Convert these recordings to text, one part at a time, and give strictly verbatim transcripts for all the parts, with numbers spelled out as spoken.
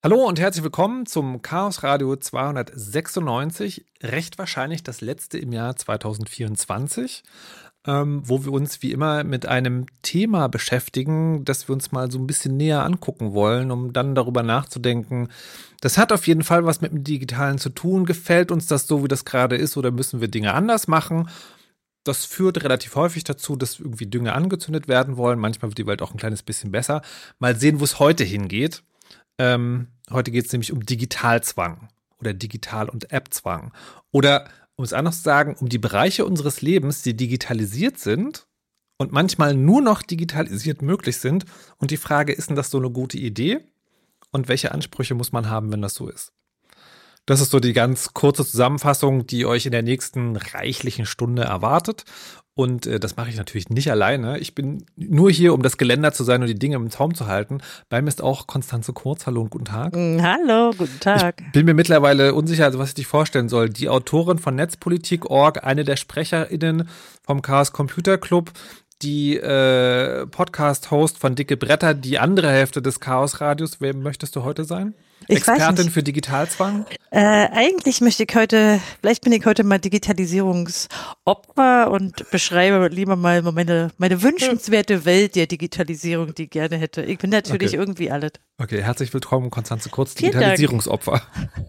Hallo und herzlich willkommen zum Chaos Radio zweihundertsechsundneunzig, recht wahrscheinlich das letzte im Jahr zweitausendvierundzwanzig, ähm, wo wir uns wie immer mit einem Thema beschäftigen, das wir uns mal so ein bisschen näher angucken wollen, um dann darüber nachzudenken, das hat auf jeden Fall was mit dem Digitalen zu tun, gefällt uns das so, wie das gerade ist, oder müssen wir Dinge anders machen? Das führt relativ häufig dazu, dass irgendwie Dinge angezündet werden wollen, manchmal wird die Welt auch ein kleines bisschen besser. Mal sehen, wo es heute hingeht. Ähm, heute geht es nämlich um Digitalzwang oder Digital- und Appzwang. Oder, um es anders zu sagen, um die Bereiche unseres Lebens, die digitalisiert sind und manchmal nur noch digitalisiert möglich sind. Und die Frage, ist denn das so eine gute Idee? Und welche Ansprüche muss man haben, wenn das so ist? Das ist so die ganz kurze Zusammenfassung, die euch in der nächsten reichlichen Stunde erwartet. Und äh, das mache ich natürlich nicht alleine. Ich bin nur hier, um das Geländer zu sein und die Dinge im Zaum zu halten. Bei mir ist auch Konstanze Kurz. Hallo und guten Tag. Hallo, guten Tag. Ich bin mir mittlerweile unsicher, also was ich dich vorstellen soll. Die Autorin von Netzpolitik Punkt org, eine der SprecherInnen vom Chaos Computer Club, die äh, Podcast-Host von Dicke Bretter, die andere Hälfte des Chaos-Radios. Wer möchtest du heute sein? Ich Expertin für Digitalzwang? Äh, eigentlich möchte ich heute, vielleicht bin ich heute mal Digitalisierungsopfer und beschreibe lieber mal meine, meine wünschenswerte Welt der Digitalisierung, die ich gerne hätte. Ich bin natürlich Okay. irgendwie alles. Okay, herzlich willkommen, Konstanze Kurz, Vielen Digitalisierungsopfer.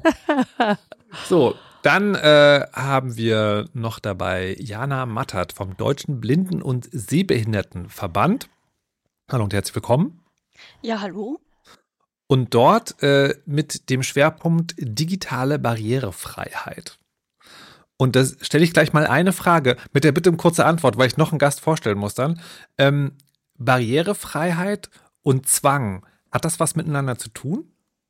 So, dann äh, haben wir noch dabei Jana Mattert vom Deutschen Blinden- und Sehbehindertenverband. Hallo und herzlich willkommen. Ja, hallo. Und dort äh, mit dem Schwerpunkt digitale Barrierefreiheit. Und das stelle ich gleich mal eine Frage mit der Bitte um kurze Antwort, weil ich noch einen Gast vorstellen muss dann. Ähm, Barrierefreiheit und Zwang, hat das was miteinander zu tun?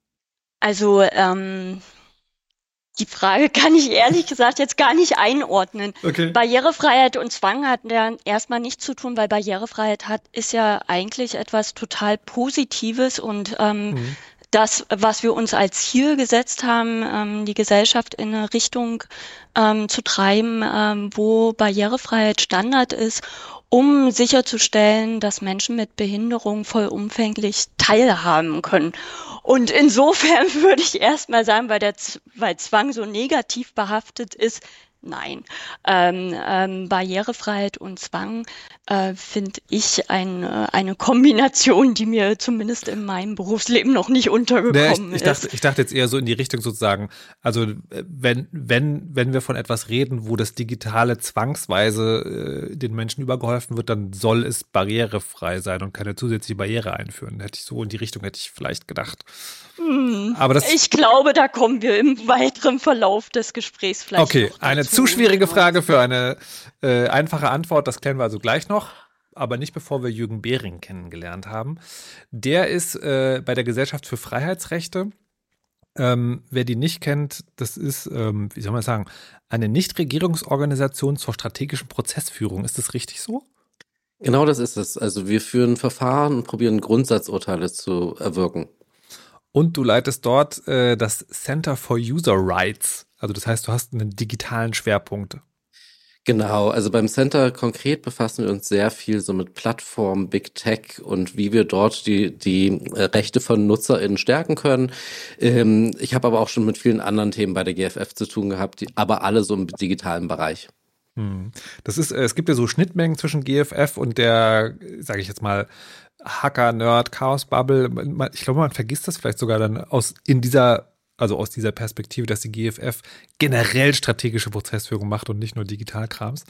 Also ähm, die Frage kann ich ehrlich gesagt jetzt gar nicht einordnen. Okay. Barrierefreiheit und Zwang hat ja erstmal nichts zu tun, weil Barrierefreiheit hat, ist ja eigentlich etwas total Positives und ähm, mhm. das, was wir uns als Ziel gesetzt haben, ähm, die Gesellschaft in eine Richtung ähm, zu treiben, ähm, wo Barrierefreiheit Standard ist, um sicherzustellen, dass Menschen mit Behinderung vollumfänglich teilhaben können. Und insofern würde ich erstmal sagen, weil der Z- weil Zwang so negativ behaftet ist, nein. Ähm, ähm, Barrierefreiheit und Zwang äh, finde ich ein, äh, eine Kombination, die mir zumindest in meinem Berufsleben noch nicht untergekommen nee, ich, ich dachte, ist. Ich dachte jetzt eher so in die Richtung sozusagen, also wenn, wenn, wenn wir von etwas reden, wo das Digitale zwangsweise äh, den Menschen übergeholfen wird, dann soll es barrierefrei sein und keine zusätzliche Barriere einführen. Hätte ich so in die Richtung, hätte ich vielleicht gedacht. Hm, Aber das, ich glaube, da kommen wir im weiteren Verlauf des Gesprächs vielleicht okay, noch dazu. Eine zu schwierige Frage für eine äh, einfache Antwort, das klären wir also gleich noch, aber nicht bevor wir Jürgen Behring kennengelernt haben. Der ist äh, bei der Gesellschaft für Freiheitsrechte. Ähm, wer die nicht kennt, das ist, ähm, wie soll man sagen, eine Nichtregierungsorganisation zur strategischen Prozessführung. Ist das richtig so? Genau das ist es. Also wir führen Verfahren und probieren Grundsatzurteile zu erwirken. Und du leitest dort äh, das Center for User Rights. Also das heißt, du hast einen digitalen Schwerpunkt. Genau, also beim Center konkret befassen wir uns sehr viel so mit Plattformen, Big Tech und wie wir dort die die Rechte von NutzerInnen stärken können. Ähm, ich habe aber auch schon mit vielen anderen Themen bei der G F F zu tun gehabt, die, aber alle so im digitalen Bereich. Das ist, es gibt ja so Schnittmengen zwischen G F F und der, sage ich jetzt mal, Hacker, Nerd, Chaos-Bubble. Ich glaube, man vergisst das vielleicht sogar dann aus in dieser, also aus dieser Perspektive, dass die G F F generell strategische Prozessführung macht und nicht nur Digitalkrams.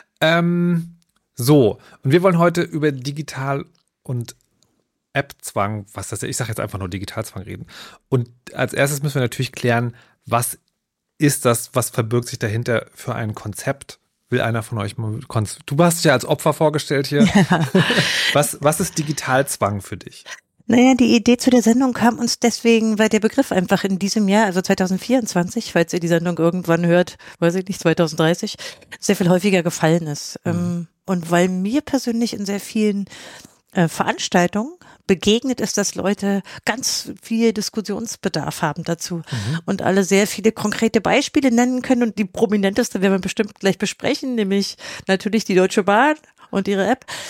Ähm, so, und wir wollen heute über Digital- und App-Zwang, was das ist, ich sage jetzt einfach nur Digitalzwang reden. Und als erstes müssen wir natürlich klären, was ist das, was verbirgt sich dahinter für ein Konzept? Will einer von euch mal, du hast dich ja als Opfer vorgestellt hier. Ja. Was, was ist Digitalzwang für dich? Naja, die Idee zu der Sendung kam uns deswegen, weil der Begriff einfach in diesem Jahr, also zweitausendvierundzwanzig, falls ihr die Sendung irgendwann hört, weiß ich nicht, zweitausenddreißig, sehr viel häufiger gefallen ist. Mhm. Und weil mir persönlich in sehr vielen äh, Veranstaltungen begegnet ist, dass Leute ganz viel Diskussionsbedarf haben dazu mhm. und alle sehr viele konkrete Beispiele nennen können. Und die prominenteste werden wir bestimmt gleich besprechen, nämlich natürlich die Deutsche Bahn und ihre App.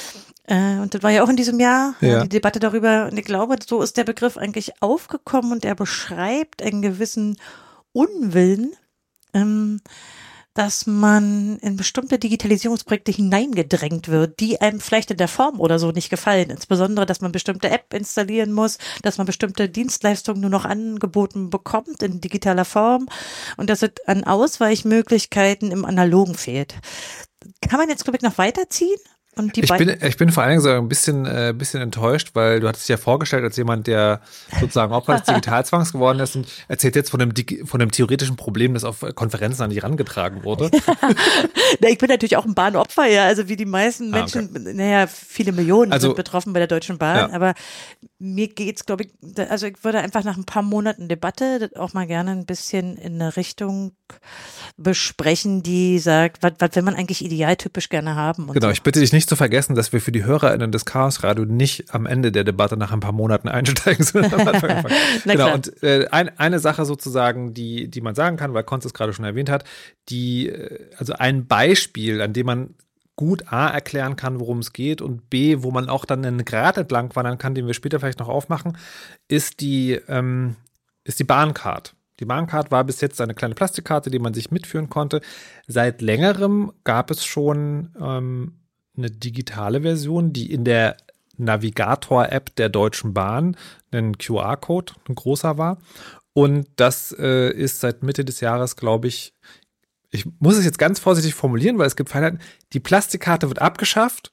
Äh, und das war ja auch in diesem Jahr Ja. äh, die Debatte darüber. Und ich glaube, so ist der Begriff eigentlich aufgekommen und er beschreibt einen gewissen Unwillen, ähm, dass man in bestimmte Digitalisierungsprojekte hineingedrängt wird, die einem vielleicht in der Form oder so nicht gefallen. Insbesondere, dass man bestimmte App installieren muss, dass man bestimmte Dienstleistungen nur noch angeboten bekommt in digitaler Form und dass es an Ausweichmöglichkeiten im Analogen fehlt. Kann man jetzt, glaube ich, noch weiterziehen? Und die Ich bin, ich bin vor allen Dingen so ein bisschen, äh, bisschen enttäuscht, weil du hattest dich ja vorgestellt als jemand, der sozusagen Opfer des Digitalzwangs geworden ist und erzählt jetzt von einem, von einem theoretischen Problem, das auf Konferenzen an dich herangetragen wurde. Na, ich bin natürlich auch ein Bahnopfer, ja, also wie die meisten Menschen, ah, okay. naja, viele Millionen also, sind betroffen bei der Deutschen Bahn, ja. Aber mir geht's, glaube ich, also ich würde einfach nach ein paar Monaten Debatte das auch mal gerne ein bisschen in eine Richtung besprechen, die sagt, was, was will man eigentlich idealtypisch gerne haben. Und genau, so. Ich bitte dich nicht zu vergessen, dass wir für die HörerInnen des Chaos Radio nicht am Ende der Debatte nach ein paar Monaten einsteigen, sondern am Anfang anfangen. Genau, und äh, ein, eine Sache sozusagen, die, die man sagen kann, weil Konz es gerade schon erwähnt hat, die, also ein Beispiel, an dem man gut A erklären kann, worum es geht und B, wo man auch dann einen Grat entlang wandern kann, den wir später vielleicht noch aufmachen, ist die, ähm, ist die Bahncard. Die Bahncard war bis jetzt eine kleine Plastikkarte, die man sich mitführen konnte. Seit längerem gab es schon ähm, eine digitale Version, die in der Navigator-App der Deutschen Bahn ein Q R-Code, ein großer war. Und das äh, ist seit Mitte des Jahres, glaube ich, ich muss es jetzt ganz vorsichtig formulieren, weil es gibt Feinheiten, die Plastikkarte wird abgeschafft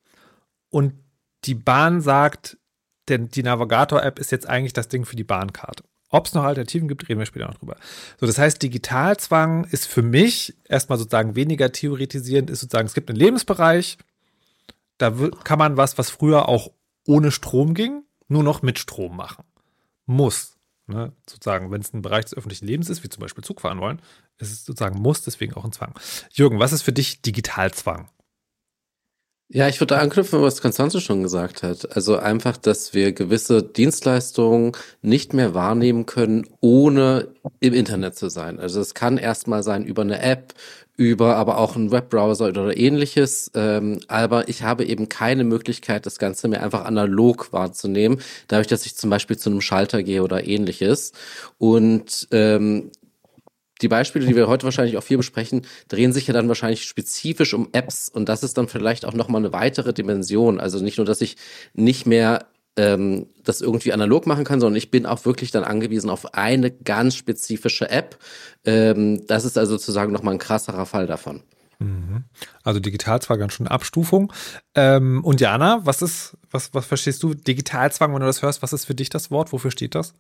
und die Bahn sagt, denn die Navigator-App ist jetzt eigentlich das Ding für die Bahnkarte. Ob es noch Alternativen gibt, reden wir später noch drüber. So, das heißt, Digitalzwang ist für mich erstmal sozusagen weniger theoretisierend, ist sozusagen, es gibt einen Lebensbereich, da kann man was, was früher auch ohne Strom ging, nur noch mit Strom machen. Muss. Ne? Sozusagen, wenn es ein Bereich des öffentlichen Lebens ist, wie zum Beispiel Zug fahren wollen, ist es sozusagen muss, deswegen auch ein Zwang. Jürgen, was ist für dich Digitalzwang? Ja, ich würde da anknüpfen, was Konstanze schon gesagt hat. Also einfach, dass wir gewisse Dienstleistungen nicht mehr wahrnehmen können, ohne im Internet zu sein. Also es kann erstmal sein über eine App, über aber auch einen Webbrowser oder ähnliches. Ähm, aber ich habe eben keine Möglichkeit, das Ganze mehr einfach analog wahrzunehmen, dadurch, dass ich zum Beispiel zu einem Schalter gehe oder ähnliches. Und ähm, die Beispiele, die wir heute wahrscheinlich auch viel besprechen, drehen sich ja dann wahrscheinlich spezifisch um Apps und das ist dann vielleicht auch nochmal eine weitere Dimension. Also nicht nur, dass ich nicht mehr ähm, das irgendwie analog machen kann, sondern ich bin auch wirklich dann angewiesen auf eine ganz spezifische App. Ähm, das ist also sozusagen nochmal ein krasserer Fall davon. Also Digitalzwang, ganz schön Abstufung. Ähm, und Jana, was ist, was, was verstehst du? Digitalzwang, wenn du das hörst, was ist für dich das Wort? Wofür steht das?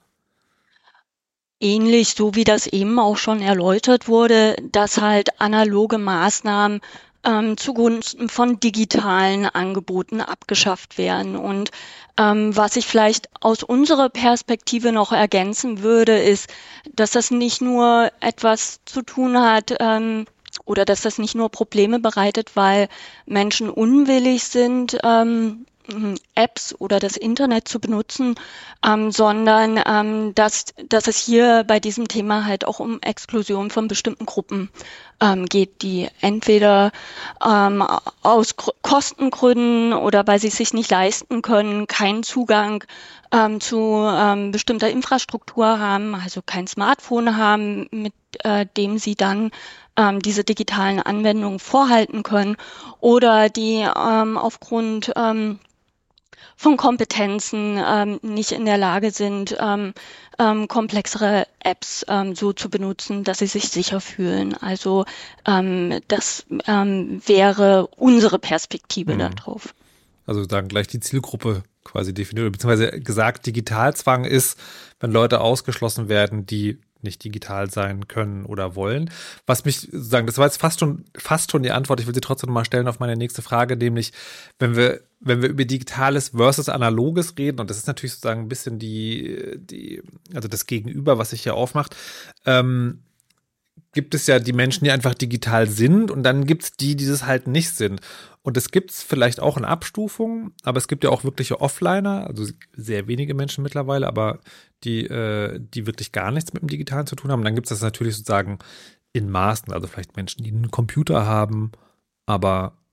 Ähnlich, so wie das eben auch schon erläutert wurde, dass halt analoge Maßnahmen ähm, zugunsten von digitalen Angeboten abgeschafft werden. Und ähm, was ich vielleicht aus unserer Perspektive noch ergänzen würde, ist, dass das nicht nur etwas zu tun hat, ähm, oder dass das nicht nur Probleme bereitet, weil Menschen unwillig sind, ähm, Apps oder das Internet zu benutzen, ähm, sondern ähm, dass, dass es hier bei diesem Thema halt auch um Exklusion von bestimmten Gruppen ähm, geht, die entweder ähm, aus Gr- Kostengründen oder weil sie es sich nicht leisten können, keinen Zugang ähm, zu ähm, bestimmter Infrastruktur haben, also kein Smartphone haben, mit äh, dem sie dann ähm, diese digitalen Anwendungen vorhalten können oder die ähm, aufgrund ähm, von Kompetenzen ähm, nicht in der Lage sind, ähm, ähm, komplexere Apps ähm, so zu benutzen, dass sie sich sicher fühlen. Also ähm, das ähm, wäre unsere Perspektive mhm. darauf. Also dann gleich die Zielgruppe quasi definiert, beziehungsweise gesagt, Digitalzwang ist, wenn Leute ausgeschlossen werden, die nicht digital sein können oder wollen. Was mich sagen, das war jetzt fast schon, fast schon die Antwort. Ich will sie trotzdem noch mal stellen auf meine nächste Frage, nämlich, wenn wir, wenn wir über Digitales versus Analoges reden, und das ist natürlich sozusagen ein bisschen die, die, also das Gegenüber, was sich hier aufmacht, ähm, gibt es ja die Menschen, die einfach digital sind und dann gibt es die, die das halt nicht sind. Und das gibt es vielleicht auch in Abstufungen, aber es gibt ja auch wirkliche Offliner, also sehr wenige Menschen mittlerweile, aber die, äh, die wirklich gar nichts mit dem Digitalen zu tun haben. Und dann gibt es das natürlich sozusagen in Maßen, also vielleicht Menschen, die einen Computer haben, aber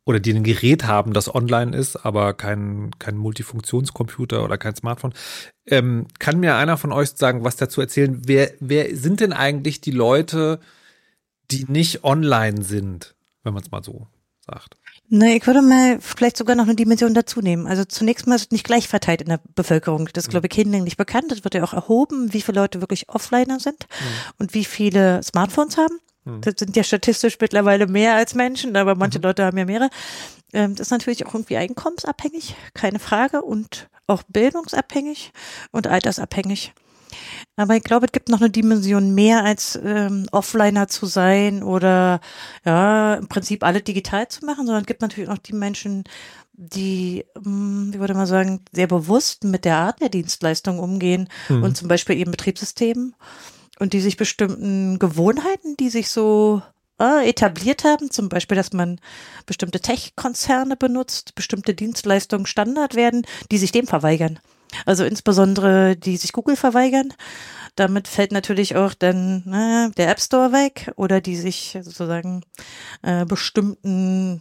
oder die ein Gerät haben, das online ist, aber kein, kein Multifunktionscomputer oder kein Smartphone. Ähm, kann mir einer von euch sagen, was dazu erzählen? Wer, wer sind denn eigentlich die Leute, die nicht online sind, wenn man es mal so sagt? Ne, ich würde mal vielleicht sogar noch eine Dimension dazu nehmen. Also zunächst mal ist es nicht gleich verteilt in der Bevölkerung. Das ist, glaube ich, hinlänglich bekannt. Das wird ja auch erhoben, wie viele Leute wirklich Offliner sind mhm. und wie viele Smartphones haben. Mhm. Das sind ja statistisch mittlerweile mehr als Menschen, aber manche mhm. Leute haben ja mehrere. Das ist natürlich auch irgendwie einkommensabhängig, keine Frage, und auch bildungsabhängig und altersabhängig. Aber ich glaube, es gibt noch eine Dimension mehr als ähm, Offliner zu sein oder ja im Prinzip alle digital zu machen, sondern es gibt natürlich auch die Menschen, die, ähm, wie würde man sagen, sehr bewusst mit der Art der Dienstleistung umgehen mhm. und zum Beispiel eben Betriebssystemen und die sich bestimmten Gewohnheiten, die sich so äh, etabliert haben, zum Beispiel, dass man bestimmte Tech-Konzerne benutzt, bestimmte Dienstleistungen Standard werden, die sich dem verweigern. Also insbesondere die sich Google verweigern. Damit fällt natürlich auch dann ne, der App Store weg oder die sich sozusagen äh, bestimmten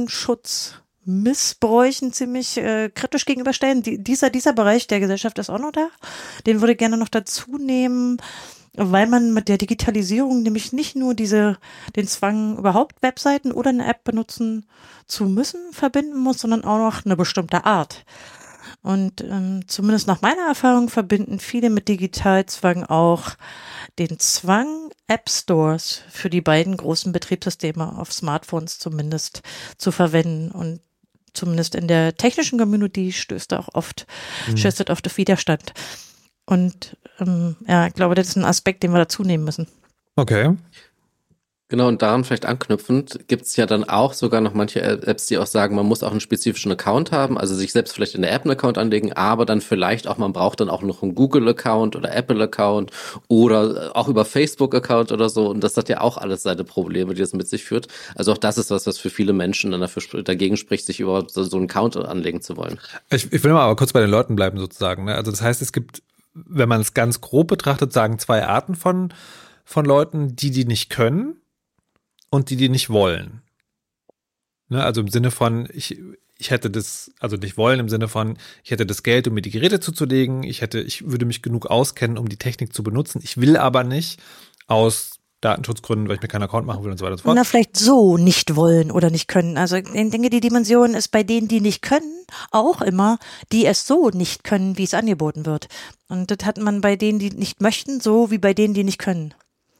Datenschutzmissbräuchen ziemlich äh, kritisch gegenüberstellen. Die, dieser, dieser Bereich der Gesellschaft ist auch noch da. Den würde ich gerne noch dazu nehmen, weil man mit der Digitalisierung nämlich nicht nur diese den Zwang, überhaupt Webseiten oder eine App benutzen zu müssen, verbinden muss, sondern auch noch eine bestimmte Art. Und ähm, zumindest nach meiner Erfahrung verbinden viele mit Digitalzwang auch den Zwang, App-Stores für die beiden großen Betriebssysteme auf Smartphones zumindest zu verwenden. Und zumindest in der technischen Community stößt da auch oft, mhm. stößt oft auf Widerstand. Und ähm, ja, ich glaube, das ist ein Aspekt, den wir dazu nehmen müssen. Okay. Genau, und daran vielleicht anknüpfend gibt es ja dann auch sogar noch manche Apps, die auch sagen, man muss auch einen spezifischen Account haben, also sich selbst vielleicht in der App einen Account anlegen, aber dann vielleicht auch, man braucht dann auch noch einen Google-Account oder Apple-Account oder auch über Facebook-Account oder so, und das hat ja auch alles seine Probleme, die das mit sich führt. Also auch das ist was, was für viele Menschen dann dafür, dagegen spricht, sich überhaupt so, so einen Account anlegen zu wollen. Ich, ich will mal aber kurz bei den Leuten bleiben sozusagen, ne? Also das heißt, es gibt, wenn man es ganz grob betrachtet, sagen zwei Arten von, von Leuten, die die nicht können und die, die nicht wollen. Ne, also im Sinne von, ich, ich hätte das, also nicht wollen im Sinne von, ich hätte das Geld, um mir die Geräte zuzulegen, ich hätte, ich würde mich genug auskennen, um die Technik zu benutzen, ich will aber nicht aus Datenschutzgründen, weil ich mir keinen Account machen will und so weiter und so fort. Na, vielleicht so nicht wollen oder nicht können. Also ich denke, die Dimension ist bei denen, die nicht können, auch immer, die es so nicht können, wie es angeboten wird. Und das hat man bei denen, die nicht möchten, so wie bei denen, die nicht können.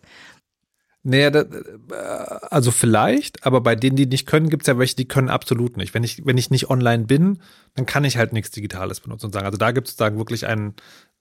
Naja, das, also vielleicht, aber bei denen, die nicht können, gibt es ja welche, die können absolut nicht. Wenn ich, wenn ich nicht online bin, dann kann ich halt nichts Digitales benutzen und sagen. Also da gibt es sozusagen wirklich einen,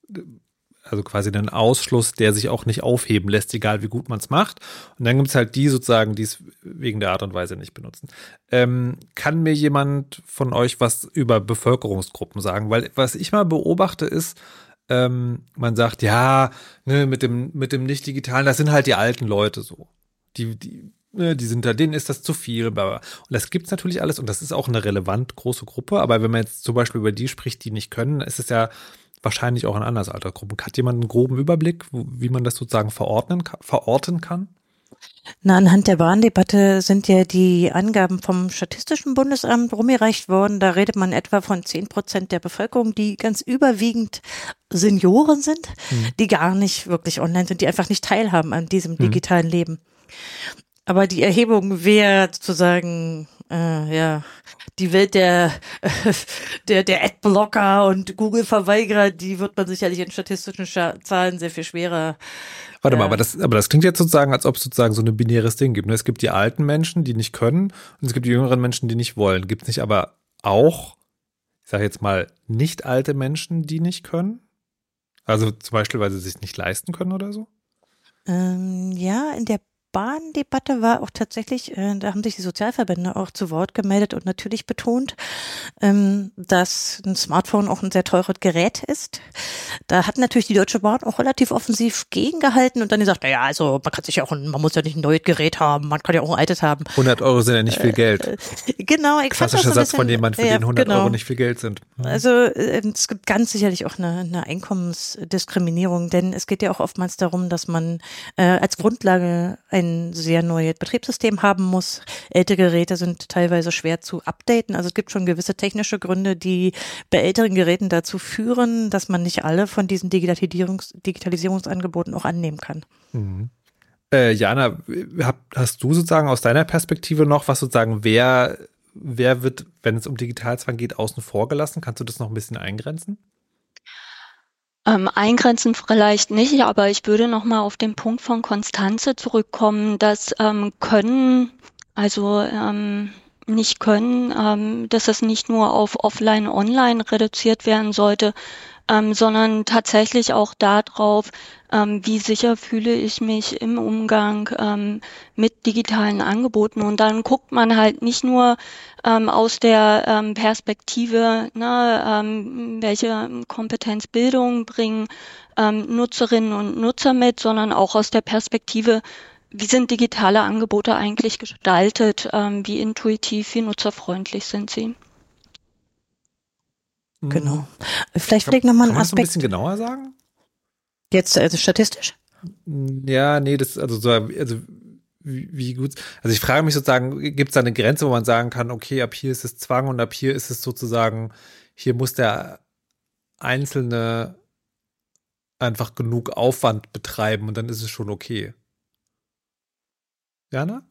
also quasi einen Ausschluss, der sich auch nicht aufheben lässt, egal wie gut man es macht. Und dann gibt es halt die sozusagen, die es wegen der Art und Weise nicht benutzen. Ähm, kann mir jemand von euch was über Bevölkerungsgruppen sagen? Weil was ich mal beobachte ist, Ähm, man sagt, ja, ne, mit dem, mit dem Nicht-Digitalen, das sind halt die alten Leute so. Die, die, ne, die sind da, denen ist das zu viel. Bla bla. Und das gibt's natürlich alles und das ist auch eine relevant große Gruppe. Aber wenn man jetzt zum Beispiel über die spricht, die nicht können, ist es ja wahrscheinlich auch in anderen Altersgruppen. Hat jemand einen groben Überblick, wie man das sozusagen verordnen, verorten kann? Na, anhand der Warndebatte sind ja die Angaben vom Statistischen Bundesamt rumgereicht worden. Da redet man etwa von zehn Prozent der Bevölkerung, die ganz überwiegend Senioren sind, hm. die gar nicht wirklich online sind, die einfach nicht teilhaben an diesem digitalen hm. Leben. Aber die Erhebung, wer sozusagen, äh, ja, die Welt der, äh, der, der Adblocker und Google-Verweigerer, die wird man sicherlich in statistischen Scha- Zahlen sehr viel schwerer. Warte mal, aber das, aber das klingt jetzt sozusagen, als ob es sozusagen so ein binäres Ding gibt. Ne? Es gibt die alten Menschen, die nicht können, und es gibt die jüngeren Menschen, die nicht wollen. Gibt es nicht aber auch, ich sage jetzt mal, nicht alte Menschen, die nicht können? Also zum Beispiel, weil sie sich nicht leisten können oder so? Ähm, ja, in der Bahndebatte war auch tatsächlich, äh, da haben sich die Sozialverbände auch zu Wort gemeldet und natürlich betont, ähm, dass ein Smartphone auch ein sehr teures Gerät ist. Da hat natürlich die Deutsche Bahn auch relativ offensiv gegengehalten und dann gesagt, naja, also man kann sich ja auch, ein, man muss ja nicht ein neues Gerät haben, man kann ja auch ein altes haben. hundert Euro sind ja nicht viel Geld. Äh, genau. Ich Klassischer so Satz bisschen, von jemandem, für ja, den hundert genau. Euro nicht viel Geld sind. Mhm. Also äh, es gibt ganz sicherlich auch eine, eine Einkommensdiskriminierung, denn es geht ja auch oftmals darum, dass man äh, als Grundlage ein ein sehr neues Betriebssystem haben muss. Ältere Geräte sind teilweise schwer zu updaten. Also es gibt schon gewisse technische Gründe, die bei älteren Geräten dazu führen, dass man nicht alle von diesen Digitalisierungs- Digitalisierungsangeboten auch annehmen kann. Mhm. Äh, Jana, hab, hast du sozusagen aus deiner Perspektive noch was sozusagen, wer, wer wird, wenn es um Digitalzwang geht, außen vor gelassen? Kannst du das noch ein bisschen eingrenzen? Ähm, eingrenzen vielleicht nicht, aber ich würde noch mal auf den Punkt von Constanze zurückkommen, dass ähm, Können, also ähm, nicht können, ähm, dass es nicht nur auf Offline, Online reduziert werden sollte, ähm, sondern tatsächlich auch darauf, ähm, wie sicher fühle ich mich im Umgang ähm, mit digitalen Angeboten. Und dann guckt man halt nicht nur ähm, aus der ähm, Perspektive, ne, ähm, welche Kompetenzbildung bringen ähm, Nutzerinnen und Nutzer mit, sondern auch aus der Perspektive, wie sind digitale Angebote eigentlich gestaltet, ähm, wie intuitiv, wie nutzerfreundlich sind sie. Genau. Vielleicht vielleicht nochmal ein Kann man das ein Aspekt. bisschen genauer sagen? Jetzt also statistisch? Ja, nee, das, also so, also wie, wie gut, also ich frage mich sozusagen, gibt es da eine Grenze, wo man sagen kann, okay, ab hier ist es Zwang und ab hier ist es sozusagen, hier muss der Einzelne einfach genug Aufwand betreiben und dann ist es schon okay. Jana?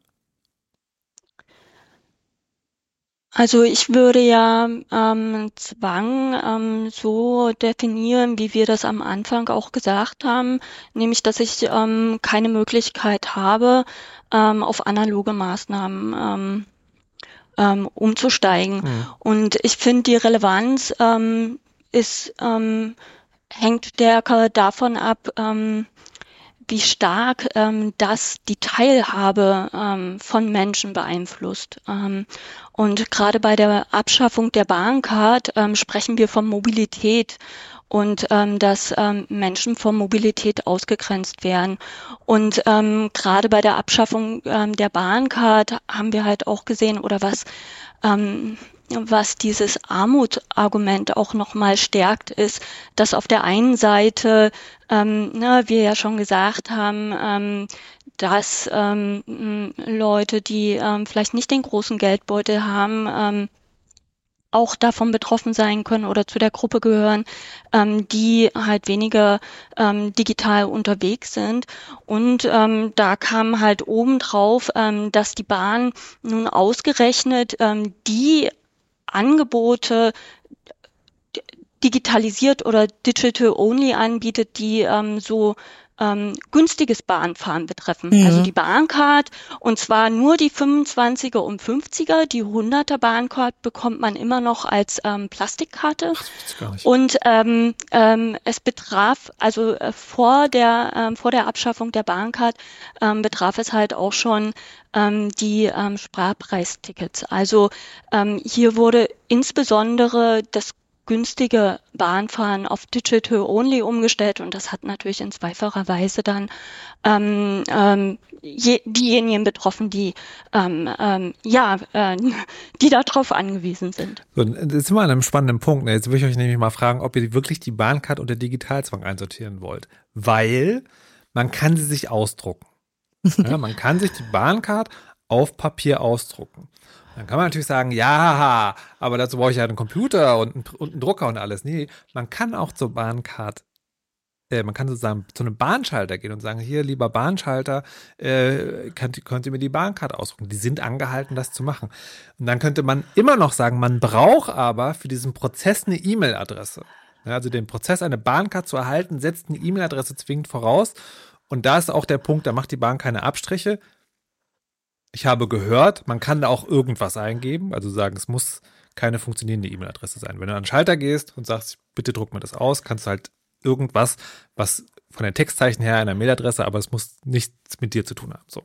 Also ich würde ja ähm, Zwang ähm, so definieren, wie wir das am Anfang auch gesagt haben, nämlich dass ich ähm, keine Möglichkeit habe, ähm, auf analoge Maßnahmen ähm, ähm, umzusteigen. Mhm. Und ich finde, die Relevanz ähm, ist ähm, hängt stärker davon ab, ähm, wie stark ähm, das die Teilhabe ähm, von Menschen beeinflusst. Ähm, und gerade bei der Abschaffung der Bahncard ähm, sprechen wir von Mobilität und ähm, dass ähm, Menschen von Mobilität ausgegrenzt werden. Und ähm, gerade bei der Abschaffung ähm, der Bahncard haben wir halt auch gesehen, oder was ähm, was dieses Armutargument auch nochmal stärkt, ist, dass auf der einen Seite, ähm, na, wir ja schon gesagt haben, ähm, dass ähm, Leute, die ähm, vielleicht nicht den großen Geldbeutel haben, ähm, auch davon betroffen sein können oder zu der Gruppe gehören, ähm, die halt weniger ähm, digital unterwegs sind. Und ähm, da kam halt obendrauf, ähm, dass die Bahn nun ausgerechnet ähm, die Angebote digitalisiert oder digital only anbietet, die ähm, so ähm, günstiges Bahnfahren betreffen. Mhm. Also die Bahncard, und zwar nur die fünfundzwanziger und fünfziger. Die hunderter Bahncard bekommt man immer noch als ähm, Plastikkarte. Ach, das wusste ich gar nicht. Und ähm, ähm, es betraf, also äh, vor der ähm, vor der Abschaffung der Bahncard ähm, betraf es halt auch schon ähm, die ähm, Sparpreistickets. Also ähm, hier wurde insbesondere das günstige Bahnfahren auf Digital Only umgestellt, und das hat natürlich in zweifacher Weise dann ähm, ähm, je, diejenigen betroffen, die ähm, ähm, ja, äh, die darauf angewiesen sind. So, jetzt sind wir an einem spannenden Punkt. Jetzt will ich euch nämlich mal fragen, ob ihr wirklich die Bahncard unter Digitalzwang einsortieren wollt. Weil man kann sie sich ausdrucken. Ja, man kann sich die Bahncard auf Papier ausdrucken. Dann kann man natürlich sagen, ja, aber dazu brauche ich ja einen Computer und einen, und einen Drucker und alles. Nee, man kann auch zur Bahncard, äh, man kann sozusagen zu einem Bahnschalter gehen und sagen, hier, lieber Bahnschalter, äh, könnt, könnt ihr mir die Bahncard ausdrucken? Die sind angehalten, das zu machen. Und dann könnte man immer noch sagen, man braucht aber für diesen Prozess eine E-Mail-Adresse. Ja, also den Prozess, eine Bahncard zu erhalten, setzt eine E-Mail-Adresse zwingend voraus. Und da ist auch der Punkt, da macht die Bahn keine Abstriche. Ich habe gehört, man kann da auch irgendwas eingeben, also sagen, es muss keine funktionierende E-Mail-Adresse sein. Wenn du an den Schalter gehst und sagst, bitte druck mir das aus, kannst du halt irgendwas, was von den Textzeichen her einer Mailadresse, aber es muss nichts mit dir zu tun haben. So.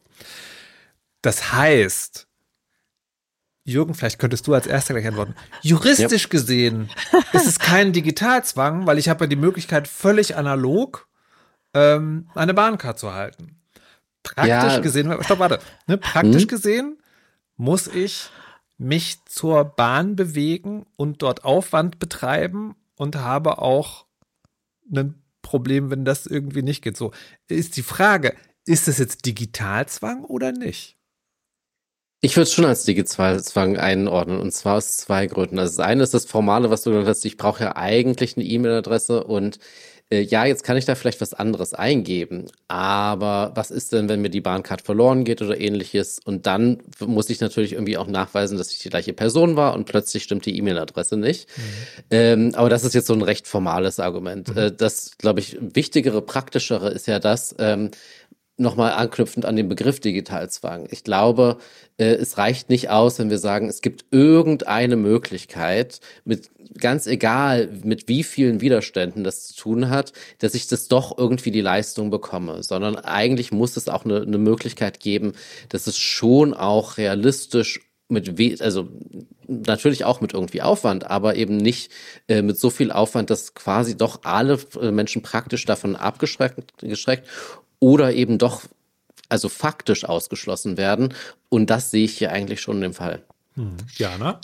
Das heißt, Jürgen, vielleicht könntest du als Erster gleich antworten. Juristisch yep. gesehen ist es kein Digitalzwang, weil ich habe ja die Möglichkeit, völlig analog ähm, eine Bahncard zu halten. Praktisch ja. gesehen, stopp, warte. Ne, praktisch hm? gesehen muss ich mich zur Bahn bewegen und dort Aufwand betreiben und habe auch ein Problem, wenn das irgendwie nicht geht. So ist die Frage, ist das jetzt Digitalzwang oder nicht? Ich würde es schon als Digitalzwang einordnen, und zwar aus zwei Gründen. Also das eine ist das Formale, was du gesagt hast, ich brauche ja eigentlich eine E-Mail-Adresse und äh, ja, jetzt kann ich da vielleicht was anderes eingeben, aber was ist denn, wenn mir die Bahncard verloren geht oder ähnliches? Und dann muss ich natürlich irgendwie auch nachweisen, dass ich die gleiche Person war und plötzlich stimmt die E-Mail-Adresse nicht. Mhm. Ähm, aber das ist jetzt so ein recht formales Argument. Mhm. Äh, das, glaube ich, wichtigere, praktischere ist ja das, ähm, nochmal anknüpfend an den Begriff Digitalzwang. Ich glaube, äh, es reicht nicht aus, wenn wir sagen, es gibt irgendeine Möglichkeit, mit ganz egal, mit wie vielen Widerständen das zu tun hat, dass ich das doch irgendwie die Leistung bekomme, sondern eigentlich muss es auch eine, eine Möglichkeit geben, dass es schon auch realistisch mit we- also natürlich auch mit irgendwie Aufwand, aber eben nicht äh, mit so viel Aufwand, dass quasi doch alle äh, Menschen praktisch davon abgeschreckt geschreckt oder eben doch, also faktisch ausgeschlossen werden. Und das sehe ich hier eigentlich schon im Fall. Hm. Jana?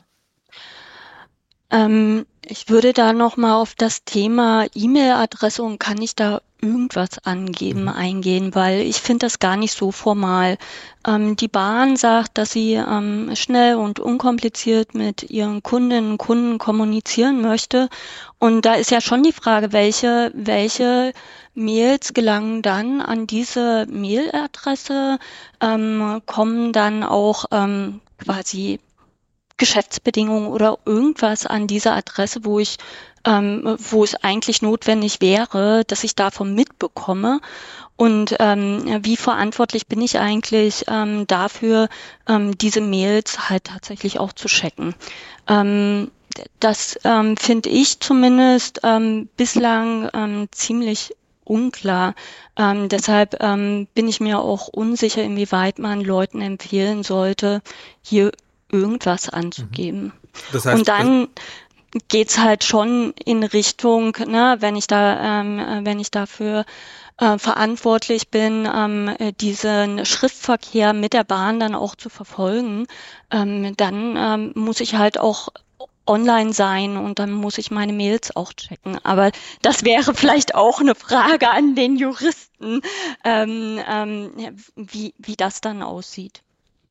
Ähm, ich würde da nochmal auf das Thema E-Mail-Adresse und kann ich da irgendwas angeben, mhm. eingehen, weil ich finde das gar nicht so formal. Ähm, die Bahn sagt, dass sie ähm, schnell und unkompliziert mit ihren Kundinnen und Kunden kommunizieren möchte. Und da ist ja schon die Frage, welche, welche Mails gelangen dann an diese Mailadresse, ähm, kommen dann auch ähm, quasi Geschäftsbedingungen oder irgendwas an dieser Adresse, wo ich, ähm, wo es eigentlich notwendig wäre, dass ich davon mitbekomme. Und ähm, wie verantwortlich bin ich eigentlich ähm, dafür, ähm, diese Mails halt tatsächlich auch zu checken? Ähm, das ähm, finde ich zumindest ähm, bislang ähm, ziemlich unklar. Ähm, deshalb ähm, bin ich mir auch unsicher, inwieweit man Leuten empfehlen sollte, hier irgendwas anzugeben. Das heißt, und dann geht's halt schon in Richtung, ne, wenn ich da, ähm, wenn ich dafür äh, verantwortlich bin, ähm, diesen Schriftverkehr mit der Bahn dann auch zu verfolgen, ähm, dann ähm, muss ich halt auch online sein und dann muss ich meine Mails auch checken. Aber das wäre vielleicht auch eine Frage an den Juristen, ähm, ähm, wie, wie das dann aussieht.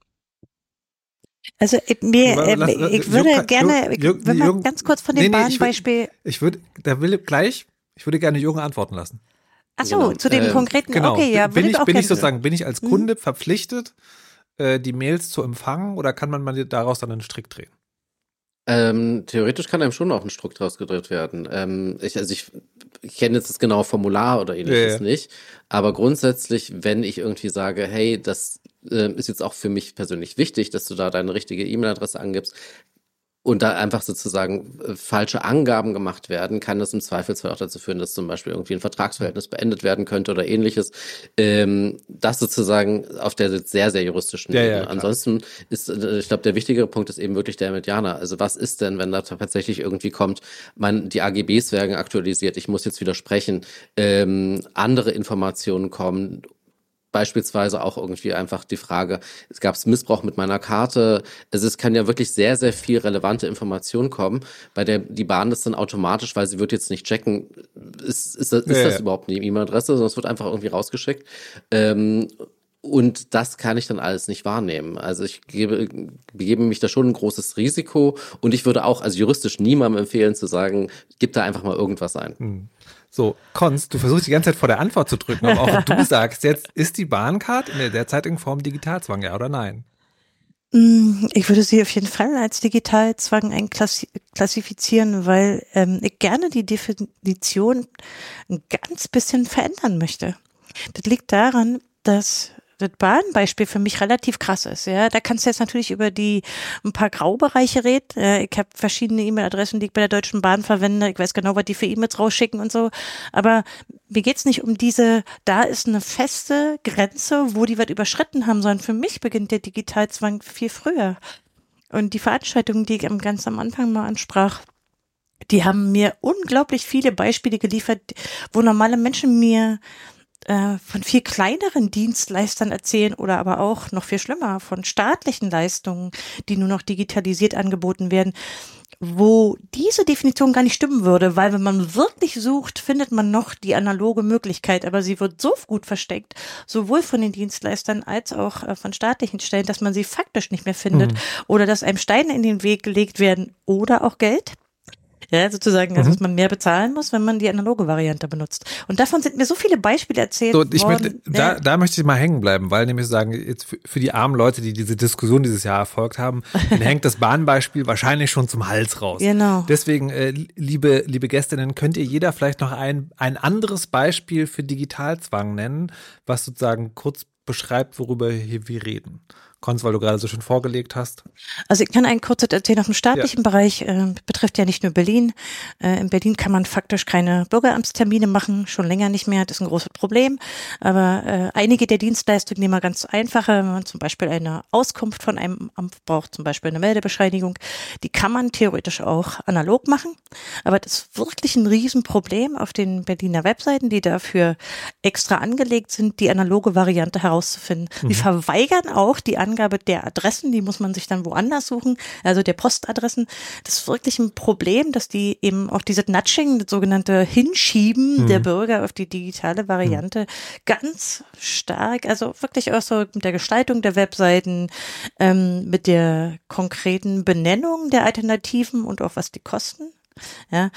Also mir, äh, ich würde Jürgen, gerne, Jürgen, wenn man ganz kurz von dem nee, nee, Bahnbeispiel. Ich würde, da will gleich, ich würde gerne Jürgen antworten lassen. Ach so, genau. zu dem äh, konkreten, genau. okay, ja. Bin, ich, ich, bin ich sozusagen, bin ich als Kunde hm. verpflichtet, äh, die Mails zu empfangen oder kann man mal daraus dann einen Strick drehen? Ähm, theoretisch kann einem schon auch ein Strick draus gedreht werden. Ähm, ich, also ich, ich kenne jetzt das genaue Formular oder ähnliches ja, ja. nicht, aber grundsätzlich, wenn ich irgendwie sage, hey, das äh, ist jetzt auch für mich persönlich wichtig, dass du da deine richtige E-Mail-Adresse angibst und da einfach sozusagen äh, falsche Angaben gemacht werden, kann das im Zweifelsfall auch dazu führen, dass zum Beispiel irgendwie ein Vertragsverhältnis beendet werden könnte oder ähnliches. Ähm, das sozusagen auf der sehr, sehr juristischen ja, Ebene. Ja, Ansonsten ist, äh, ich glaube, der wichtigere Punkt ist eben wirklich der mit Jana. Also was ist denn, wenn da tatsächlich irgendwie kommt, man, die A G Bs werden aktualisiert, ich muss jetzt widersprechen, ähm, andere Informationen kommen, beispielsweise auch irgendwie einfach die Frage, es gab Missbrauch mit meiner Karte. Also es kann ja wirklich sehr, sehr viel relevante Information kommen, bei der die Bahn das dann automatisch, weil sie wird jetzt nicht checken, ist, ist, das, ist ja, das ja. überhaupt eine E-Mail-Adresse, sondern es wird einfach irgendwie rausgeschickt. Ähm, und das kann ich dann alles nicht wahrnehmen. Also ich gebe, begebe mich da schon ein großes Risiko und ich würde auch als juristisch niemandem empfehlen zu sagen, gib da einfach mal irgendwas ein. Hm. So, Konz, du versuchst die ganze Zeit vor der Antwort zu drücken, aber auch du sagst jetzt, ist die Bahncard in der derzeitigen Form Digitalzwang, ja oder nein? Ich würde sie auf jeden Fall als Digitalzwang einklassifizieren, weil ähm, ich gerne die Definition ein ganz bisschen verändern möchte. Das liegt daran, dass das Bahnbeispiel für mich relativ krass ist. Ja, da kannst du jetzt natürlich über die ein paar Graubereiche reden. Ich habe verschiedene E-Mail-Adressen, die ich bei der Deutschen Bahn verwende. Ich weiß genau, was die für E-Mails rausschicken und so. Aber mir geht's nicht um diese, da ist eine feste Grenze, wo die was überschritten haben, sondern für mich beginnt der Digitalzwang viel früher. Und die Veranstaltungen, die ich ganz am Anfang mal ansprach, die haben mir unglaublich viele Beispiele geliefert, wo normale Menschen mir von viel kleineren Dienstleistern erzählen oder aber auch noch viel schlimmer von staatlichen Leistungen, die nur noch digitalisiert angeboten werden. wo diese Definition gar nicht stimmen würde, weil wenn man wirklich sucht, findet man noch die analoge Möglichkeit, aber sie wird so gut versteckt, sowohl von den Dienstleistern als auch äh, von staatlichen Stellen, dass man sie faktisch nicht mehr findet mhm. oder dass einem Steine in den Weg gelegt werden oder auch Geld. Ja, sozusagen, also, dass man mehr bezahlen muss, wenn man die analoge Variante benutzt. Und davon sind mir so viele Beispiele erzählt so, ich worden. Möchte, da, ja. da möchte ich mal hängen bleiben, weil nämlich sagen, jetzt für, für die armen Leute, die diese Diskussion dieses Jahr erfolgt haben, dann hängt das Bahnbeispiel wahrscheinlich schon zum Hals raus. Genau. Deswegen, äh, liebe, liebe Gästinnen, könnt ihr jeder vielleicht noch ein, ein anderes Beispiel für Digitalzwang nennen, was sozusagen kurz beschreibt, worüber hier wir reden. Konz, weil du gerade so schön vorgelegt hast. Also ich kann ein kurzes erzählen aus dem staatlichen ja. Bereich, äh, betrifft ja nicht nur Berlin. Äh, in Berlin kann man faktisch keine Bürgeramtstermine machen, schon länger nicht mehr, das ist ein großes Problem. Aber äh, einige der Dienstleistungen nehmen wir ganz einfache, wenn man zum Beispiel eine Auskunft von einem Amt braucht, zum Beispiel eine Meldebescheinigung, die kann man theoretisch auch analog machen. Aber das ist wirklich ein Riesenproblem auf den Berliner Webseiten, die dafür extra angelegt sind, die analoge Variante herauszufinden. Mhm. Wir verweigern auch die Angabe der Adressen, die muss man sich dann woanders suchen, also der Postadressen. Das ist wirklich ein Problem, dass die eben auch dieses Nudging, das sogenannte Hinschieben mhm. der Bürger auf die digitale Variante mhm. ganz stark, also wirklich auch so mit der Gestaltung der Webseiten, ähm, mit der konkreten Benennung der Alternativen und auch was die kosten, ja,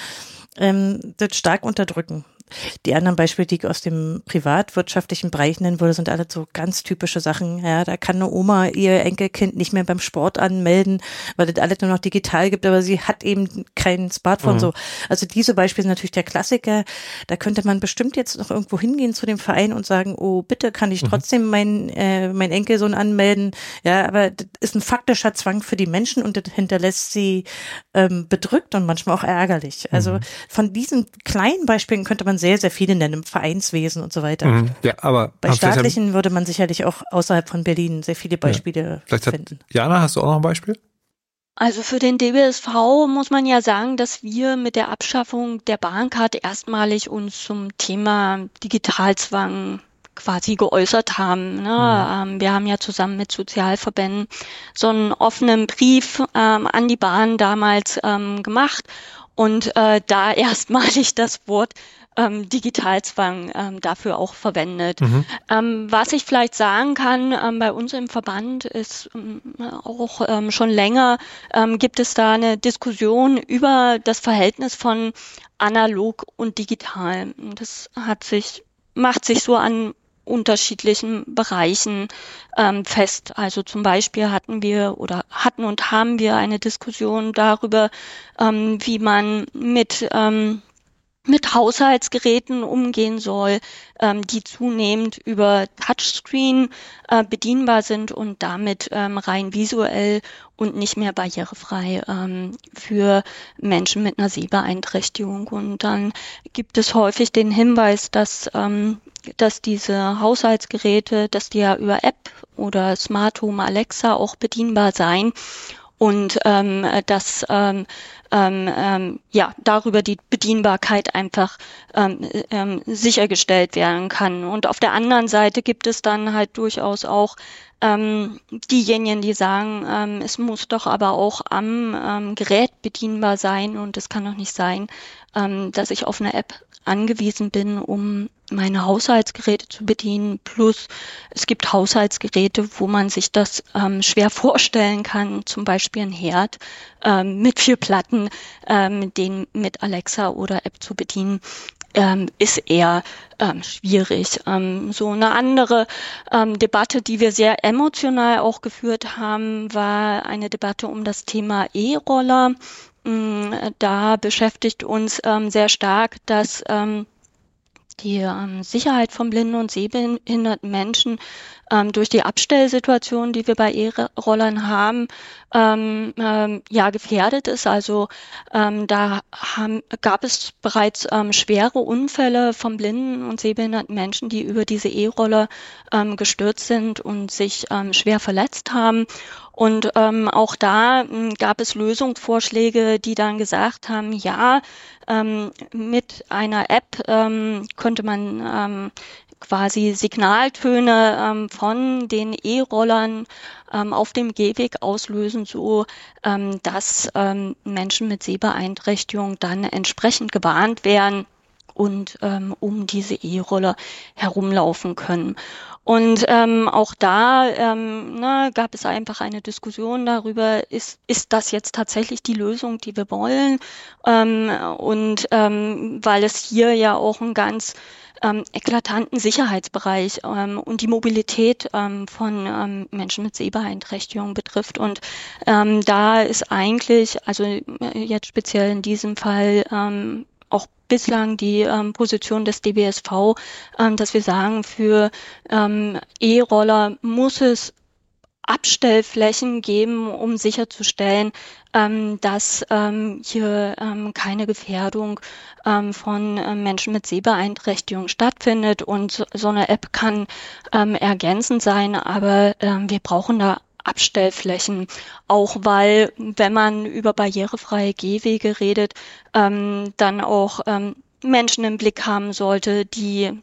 ähm, das stark unterdrücken. Die anderen Beispiele, die ich aus dem privatwirtschaftlichen Bereich nennen würde, sind alle so ganz typische Sachen. Ja, da kann eine Oma ihr Enkelkind nicht mehr beim Sport anmelden, weil das alles nur noch digital gibt, aber sie hat eben kein Smartphone. Mhm. So. Also diese Beispiele sind natürlich der Klassiker. Da könnte man bestimmt jetzt noch irgendwo hingehen zu dem Verein und sagen, oh, bitte kann ich trotzdem mhm. meinen äh, mein Enkelsohn anmelden. Ja, aber das ist ein faktischer Zwang für die Menschen und das hinterlässt sie ähm, bedrückt und manchmal auch ärgerlich. Also mhm. von diesen kleinen Beispielen könnte man sehr, sehr viele nennen, im Vereinswesen und so weiter. Mhm. Ja, aber bei staatlichen haben, würde man sicherlich auch außerhalb von Berlin sehr viele Beispiele ja. Vielleicht finden. Hat, Jana, hast du auch noch ein Beispiel? Also für den D B S V muss man ja sagen, dass wir mit der Abschaffung der Bahncard erstmalig uns zum Thema Digitalzwang quasi geäußert haben. Ne? Mhm. Ähm, wir haben ja zusammen mit Sozialverbänden so einen offenen Brief ähm, an die Bahn damals ähm, gemacht und äh, da erstmalig das Wort ähm, Digitalzwang ähm, dafür auch verwendet. Mhm. Ähm, was ich vielleicht sagen kann, ähm, bei uns im Verband ist ähm, auch ähm, schon länger, ähm, gibt es da eine Diskussion über das Verhältnis von analog und digital. Das hat sich, macht sich so an unterschiedlichen Bereichen ähm, fest. Also zum Beispiel hatten wir oder hatten und haben wir eine Diskussion darüber, ähm, wie man mit ähm, mit Haushaltsgeräten umgehen soll, ähm, die zunehmend über Touchscreen äh, bedienbar sind und damit ähm, rein visuell und nicht mehr barrierefrei ähm, für Menschen mit einer Sehbeeinträchtigung. Und dann gibt es häufig den Hinweis, dass ähm, dass diese Haushaltsgeräte, dass die ja über App oder Smart Home Alexa auch bedienbar seien. Und ähm, dass ähm, ähm, ja darüber die Bedienbarkeit einfach ähm, ähm, sichergestellt werden kann. Und auf der anderen Seite gibt es dann halt durchaus auch ähm, diejenigen, die sagen, ähm, es muss doch aber auch am ähm, Gerät bedienbar sein und es kann doch nicht sein, ähm, dass ich auf eine App angewiesen bin, um meine Haushaltsgeräte zu bedienen. Plus es gibt Haushaltsgeräte, wo man sich das ähm, schwer vorstellen kann, zum Beispiel ein Herd ähm, mit vier Platten, ähm, den mit Alexa oder App zu bedienen, ähm, ist eher ähm, schwierig. Ähm, so eine andere ähm, Debatte, die wir sehr emotional auch geführt haben, war eine Debatte um das Thema E-Roller. Da beschäftigt uns ähm, sehr stark, dass ähm, die ähm, Sicherheit von blinden und sehbehinderten Menschen ähm, durch die Abstellsituation, die wir bei E-Rollern haben, ähm, ähm, ja gefährdet ist. Also ähm, da haben, gab es bereits ähm, schwere Unfälle von blinden und sehbehinderten Menschen, die über diese E-Roller ähm, gestürzt sind und sich ähm, schwer verletzt haben. Und ähm, auch da m, gab es Lösungsvorschläge, die dann gesagt haben, ja, ähm, mit einer App ähm, könnte man ähm, quasi Signaltöne ähm, von den E-Rollern ähm, auf dem Gehweg auslösen, so ähm, dass ähm, Menschen mit Sehbeeinträchtigung dann entsprechend gewarnt werden und ähm, um diese E-Roller herumlaufen können. Und ähm, auch da ähm, na, gab es einfach eine Diskussion darüber, ist, ist das jetzt tatsächlich die Lösung, die wir wollen? Ähm, und ähm, weil es hier ja auch einen ganz ähm, eklatanten Sicherheitsbereich ähm, und die Mobilität ähm, von ähm, Menschen mit Sehbeeinträchtigung betrifft. Und ähm, da ist eigentlich, also jetzt speziell in diesem Fall, ähm, auch bislang die ähm, Position des D B S V, ähm, dass wir sagen, für ähm, E-Roller muss es Abstellflächen geben, um sicherzustellen, ähm, dass ähm, hier ähm, keine Gefährdung ähm, von äh, Menschen mit Sehbeeinträchtigung stattfindet. Und so, so eine App kann ähm, ergänzend sein, aber ähm, wir brauchen da Abstellflächen, auch weil, wenn man über barrierefreie Gehwege redet, ähm, dann auch ähm, Menschen im Blick haben sollte, die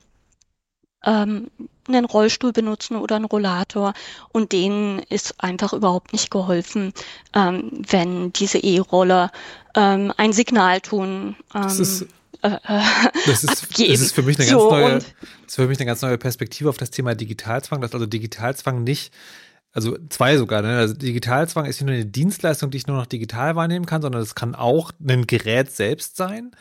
ähm, einen Rollstuhl benutzen oder einen Rollator, und denen ist einfach überhaupt nicht geholfen, ähm, wenn diese E-Roller ähm, ein Signalton ähm, das ist, äh, das ist, abgeben. Das ist für mich eine so, ganz neue, und, das ist für mich eine ganz neue Perspektive auf das Thema Digitalzwang, dass also Digitalzwang nicht, also zwei sogar, ne? Also Digitalzwang ist nicht nur eine Dienstleistung, die ich nur noch digital wahrnehmen kann, sondern es kann auch ein Gerät selbst sein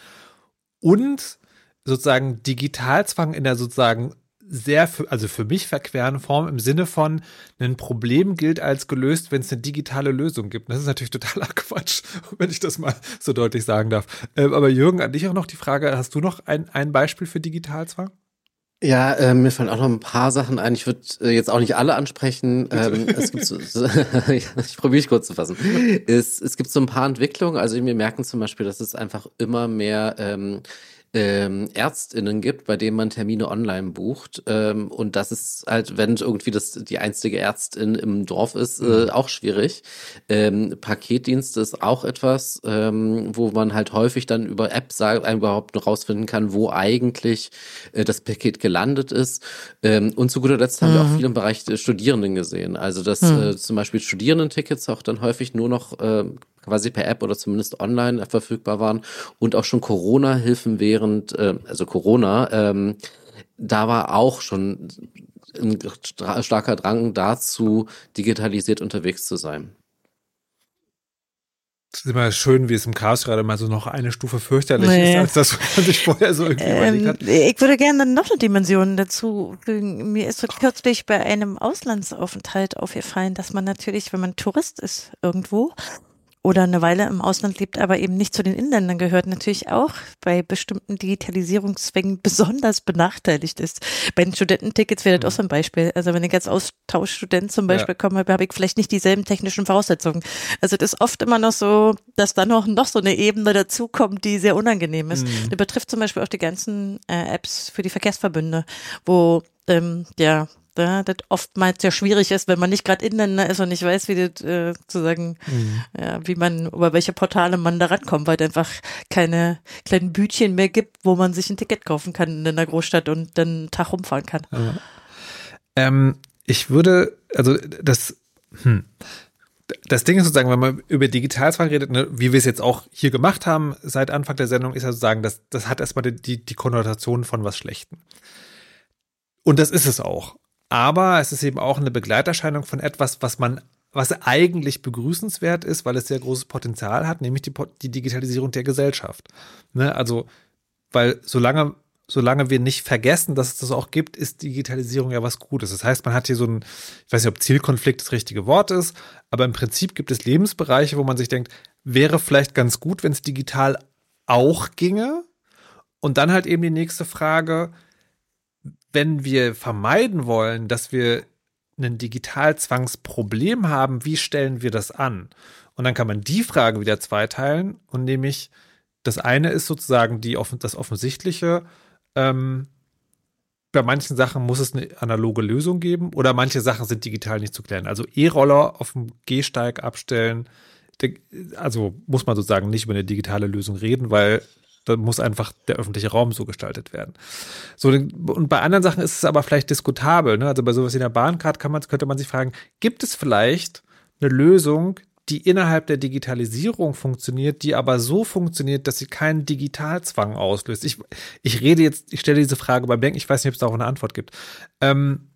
und sozusagen Digitalzwang in der sozusagen sehr, für, also für mich verqueren Form im Sinne von, ein Problem gilt als gelöst, wenn es eine digitale Lösung gibt. Das ist natürlich totaler Quatsch, wenn ich das mal so deutlich sagen darf. Ähm, aber Jürgen, an dich auch noch die Frage, hast du noch ein, ein Beispiel für Digitalzwang? Ja, äh, mir fallen auch noch ein paar Sachen ein. Ich würde äh, jetzt auch nicht alle ansprechen. Ähm, es gibt so, so ich probiere mich kurz zu fassen. Es, es gibt so ein paar Entwicklungen. Also wir merken zum Beispiel, dass es einfach immer mehr ähm, ähm, ÄrztInnen gibt, bei denen man Termine online bucht. Ähm, und das ist halt, wenn irgendwie das die einzige Ärztin im Dorf ist, äh, Mhm. auch schwierig. Ähm, Paketdienst ist auch etwas, ähm, wo man halt häufig dann über App sagen, überhaupt noch rausfinden kann, wo eigentlich äh, das Paket gelandet ist. Ähm, und zu guter Letzt haben wir auch Mhm. viel im Bereich der Studierenden gesehen. Also dass Mhm. äh, zum Beispiel Studierendentickets auch dann häufig nur noch äh, quasi per App oder zumindest online verfügbar waren und auch schon Corona-Hilfen während, äh, also Corona, ähm, da war auch schon ein stra- starker Drang dazu, digitalisiert unterwegs zu sein. Es ist immer schön, wie es im Chaos gerade mal so noch eine Stufe fürchterlich Nee. ist, als das, was man sich vorher so irgendwie überlegt Ähm, hat. ich würde gerne noch eine Dimension dazu fügen. Mir ist so kürzlich bei einem Auslandsaufenthalt aufgefallen, dass man natürlich, wenn man Tourist ist irgendwo oder eine Weile im Ausland lebt, aber eben nicht zu den Inländern gehört, natürlich auch bei bestimmten Digitalisierungszwängen besonders benachteiligt ist. Bei den Studententickets wäre das auch so ein Beispiel. Also wenn ich als Austauschstudent zum Beispiel Ja. komme, habe ich vielleicht nicht dieselben technischen Voraussetzungen. Also das ist oft immer noch so, dass dann noch, noch so eine Ebene dazukommt, die sehr unangenehm ist. Mhm. Das betrifft zum Beispiel auch die ganzen äh, Apps für die Verkehrsverbünde, wo ähm, ja da das oftmals ja schwierig ist, wenn man nicht gerade Inländer ist und nicht weiß, wie das äh, zu sagen, Mhm. ja, wie man, über welche Portale man da rankommt, weil es einfach keine kleinen Bütchen mehr gibt, wo man sich ein Ticket kaufen kann in einer Großstadt und dann einen Tag rumfahren kann. Ja. Ähm, ich würde, also das, hm. Das Ding ist sozusagen, wenn man über Digitalzwang redet, ne, wie wir es jetzt auch hier gemacht haben seit Anfang der Sendung, ist ja sozusagen, das, das hat erstmal die, die, die Konnotation von was Schlechtem. Und das ist es auch. Aber es ist eben auch eine Begleiterscheinung von etwas, was man, was eigentlich begrüßenswert ist, weil es sehr großes Potenzial hat, nämlich die, die Digitalisierung der Gesellschaft. Ne, also, weil solange, solange wir nicht vergessen, dass es das auch gibt, ist Digitalisierung ja was Gutes. Das heißt, man hat hier so ein, ich weiß nicht, ob Zielkonflikt das richtige Wort ist, aber im Prinzip gibt es Lebensbereiche, wo man sich denkt, wäre vielleicht ganz gut, wenn es digital auch ginge. Und dann halt eben die nächste Frage, wenn wir vermeiden wollen, dass wir ein Digitalzwangsproblem haben, wie stellen wir das an? Und dann kann man die Frage wieder zweiteilen und nämlich das eine ist sozusagen die, das Offensichtliche, ähm, bei manchen Sachen muss es eine analoge Lösung geben oder manche Sachen sind digital nicht zu klären. Also E-Roller auf dem Gehsteig abstellen, also muss man sozusagen nicht über eine digitale Lösung reden, weil Da muss einfach der öffentliche Raum so gestaltet werden. So, und bei anderen Sachen ist es aber vielleicht diskutabel. Ne? Also bei sowas wie der Bahncard kann man, könnte man sich fragen, gibt es vielleicht eine Lösung, die innerhalb der Digitalisierung funktioniert, die aber so funktioniert, dass sie keinen Digitalzwang auslöst? Ich, ich rede jetzt, ich stelle diese Frage beim Denken, ich weiß nicht, ob es darauf eine Antwort gibt. Ähm,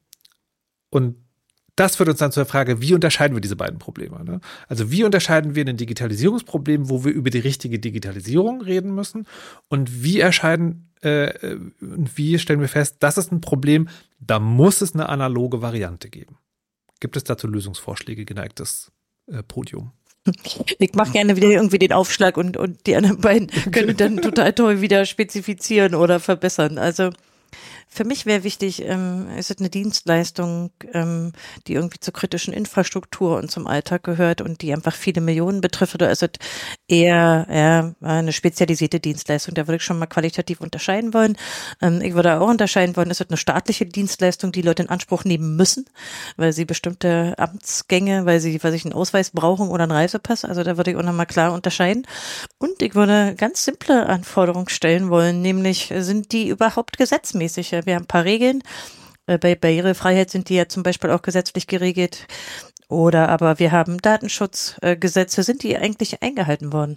und das führt uns dann zur Frage, wie unterscheiden wir diese beiden Probleme? Ne? Also wie unterscheiden wir ein Digitalisierungsproblem, wo wir über die richtige Digitalisierung reden müssen? Und wie erscheiden, äh, wie stellen wir fest, das ist ein Problem, da muss es eine analoge Variante geben? Gibt es dazu Lösungsvorschläge, geneigtes äh, Podium? Ich mache gerne wieder irgendwie den Aufschlag und, und die anderen beiden können dann total toll wieder spezifizieren oder verbessern. Also für mich wäre wichtig, ähm, ist es eine Dienstleistung, ähm, die irgendwie zur kritischen Infrastruktur und zum Alltag gehört und die einfach viele Millionen betrifft, oder ist es eher ja, eine spezialisierte Dienstleistung? Da würde ich schon mal qualitativ unterscheiden wollen. Ähm, ich würde auch unterscheiden wollen, ist es eine staatliche Dienstleistung, die Leute in Anspruch nehmen müssen, weil sie bestimmte Amtsgänge, weil sie, weil sie einen Ausweis brauchen oder einen Reisepass. Also da würde ich auch nochmal klar unterscheiden. Und ich würde ganz simple Anforderungen stellen wollen, nämlich sind die überhaupt gesetzmäßig? Wir haben ein paar Regeln. Bei Barrierefreiheit sind die ja zum Beispiel auch gesetzlich geregelt. Oder aber wir haben Datenschutzgesetze. Sind die eigentlich eingehalten worden?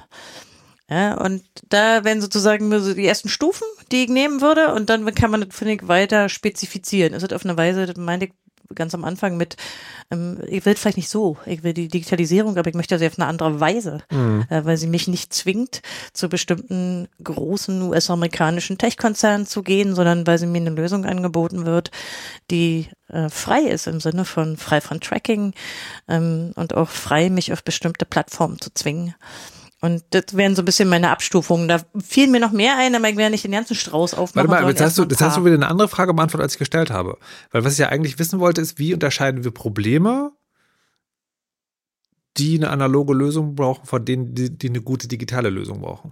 Ja, und da wären sozusagen nur so die ersten Stufen, die ich nehmen würde. Und dann kann man das, finde ich, weiter spezifizieren. Es wird auf eine Weise, das meinte ich ganz am Anfang mit, ähm, ich will vielleicht nicht so, ich will die Digitalisierung, aber ich möchte sie auf eine andere Weise, mhm. äh, weil sie mich nicht zwingt, zu bestimmten großen U S-amerikanischen Tech-Konzernen zu gehen, sondern weil sie mir eine Lösung angeboten wird, die äh, frei ist im Sinne von frei von Tracking ähm, und auch frei, mich auf bestimmte Plattformen zu zwingen. Und das wären so ein bisschen meine Abstufungen. Da fielen mir noch mehr ein, aber ich werde nicht den ganzen Strauß aufmachen. Warte mal, jetzt hast du, das hast du wieder eine andere Frage beantwortet, als ich gestellt habe. Weil was ich ja eigentlich wissen wollte, ist, wie unterscheiden wir Probleme, die eine analoge Lösung brauchen, von denen, die, die eine gute digitale Lösung brauchen?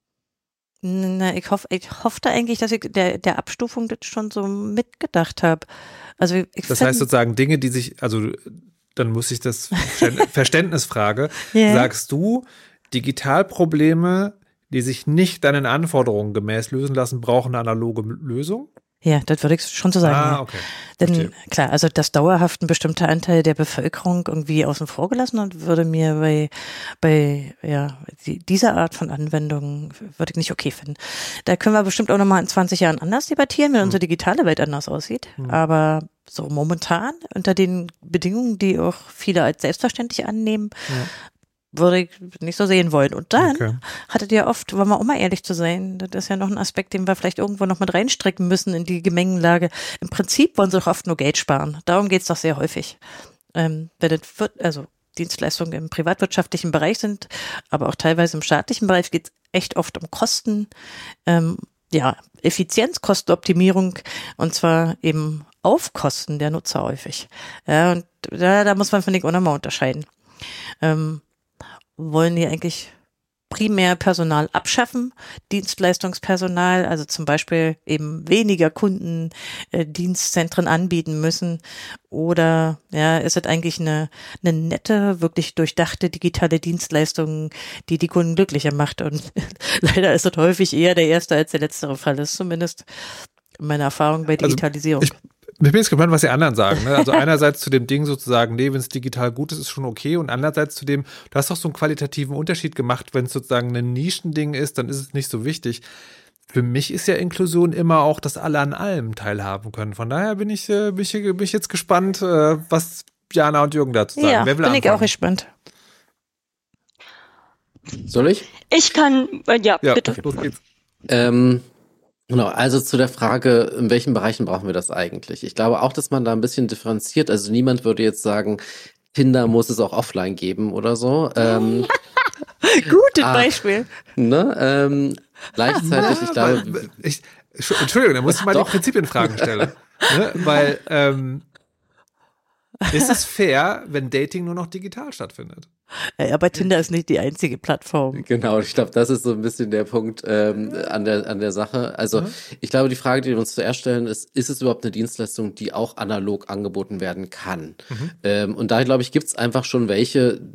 Na, ich hoffe, ich hoffte eigentlich, dass ich der, der Abstufung das schon so mitgedacht habe. Also ich das heißt sozusagen Dinge, die sich, also dann muss ich das Verständnisfrage, yeah. Sagst du, Digitalprobleme, die sich nicht deinen Anforderungen gemäß lösen lassen, brauchen eine analoge Lösung? Ja, das würde ich schon so sagen. Ah, okay. Denn Verstehe. Klar, also dass dauerhaft ein bestimmter Anteil der Bevölkerung irgendwie außen vor gelassen wird, würde mir bei, bei ja, die, dieser Art von Anwendungen würde ich nicht okay finden. Da können wir bestimmt auch nochmal in zwanzig Jahren anders debattieren, wenn hm. unsere digitale Welt anders aussieht. Hm. Aber so momentan, unter den Bedingungen, die auch viele als selbstverständlich annehmen, ja. würde ich nicht so sehen wollen. Und dann okay. hattet ihr oft, wollen wir auch mal ehrlich zu sein, das ist ja noch ein Aspekt, den wir vielleicht irgendwo noch mit reinstrecken müssen in die Gemengenlage. Im Prinzip wollen sie doch oft nur Geld sparen. Darum geht es doch sehr häufig. Ähm, wenn das wird, also Dienstleistungen im privatwirtschaftlichen Bereich sind, aber auch teilweise im staatlichen Bereich geht es echt oft um Kosten, ähm, ja, Effizienz, Kostenoptimierung und zwar eben auf Kosten der Nutzer häufig. Ja, und da, da muss man, finde ich, auch nochmal unterscheiden. Ähm, wollen die eigentlich primär Personal abschaffen, Dienstleistungspersonal, also zum Beispiel eben weniger Kunden äh, Dienstzentren anbieten müssen, oder ja, ist es eigentlich eine, eine nette, wirklich durchdachte digitale Dienstleistung, die die Kunden glücklicher macht, und leider ist es häufig eher der erste als der letztere Fall, das ist zumindest meine Erfahrung bei Digitalisierung. Also ich Ich bin jetzt gespannt, was die anderen sagen. Ne? Also einerseits zu dem Ding sozusagen, nee, wenn es digital gut ist, ist schon okay. Und andererseits zu dem, du hast doch so einen qualitativen Unterschied gemacht, wenn es sozusagen ein Nischending ist, dann ist es nicht so wichtig. Für mich ist ja Inklusion immer auch, dass alle an allem teilhaben können. Von daher bin ich, äh, bin ich, bin ich jetzt gespannt, äh, was Jana und Jürgen dazu sagen. Ja, Wer will bin anfangen? Ich auch gespannt. Soll ich? Ich kann, äh, ja, ja, bitte. Okay, los geht's. Ähm, Genau, also zu der Frage, in welchen Bereichen brauchen wir das eigentlich? Ich glaube auch, dass man da ein bisschen differenziert, also niemand würde jetzt sagen, Tinder muss es auch offline geben oder so. Ähm, Gutes ah, Beispiel. Ne, ähm, gleichzeitig, ich glaube... Ich, Entschuldigung, da muss ich mal Doch. die Prinzipienfragen stellen. Ne? Weil, ähm, ist es fair, wenn Dating nur noch digital stattfindet? Ja, aber Tinder ist nicht die einzige Plattform. Genau, ich glaube, das ist so ein bisschen der Punkt ähm, an der an der Sache. Also mhm. ich glaube, die Frage, die wir uns zuerst stellen, ist, ist es überhaupt eine Dienstleistung, die auch analog angeboten werden kann? Mhm. Ähm, und da, glaube ich, gibt es einfach schon welche,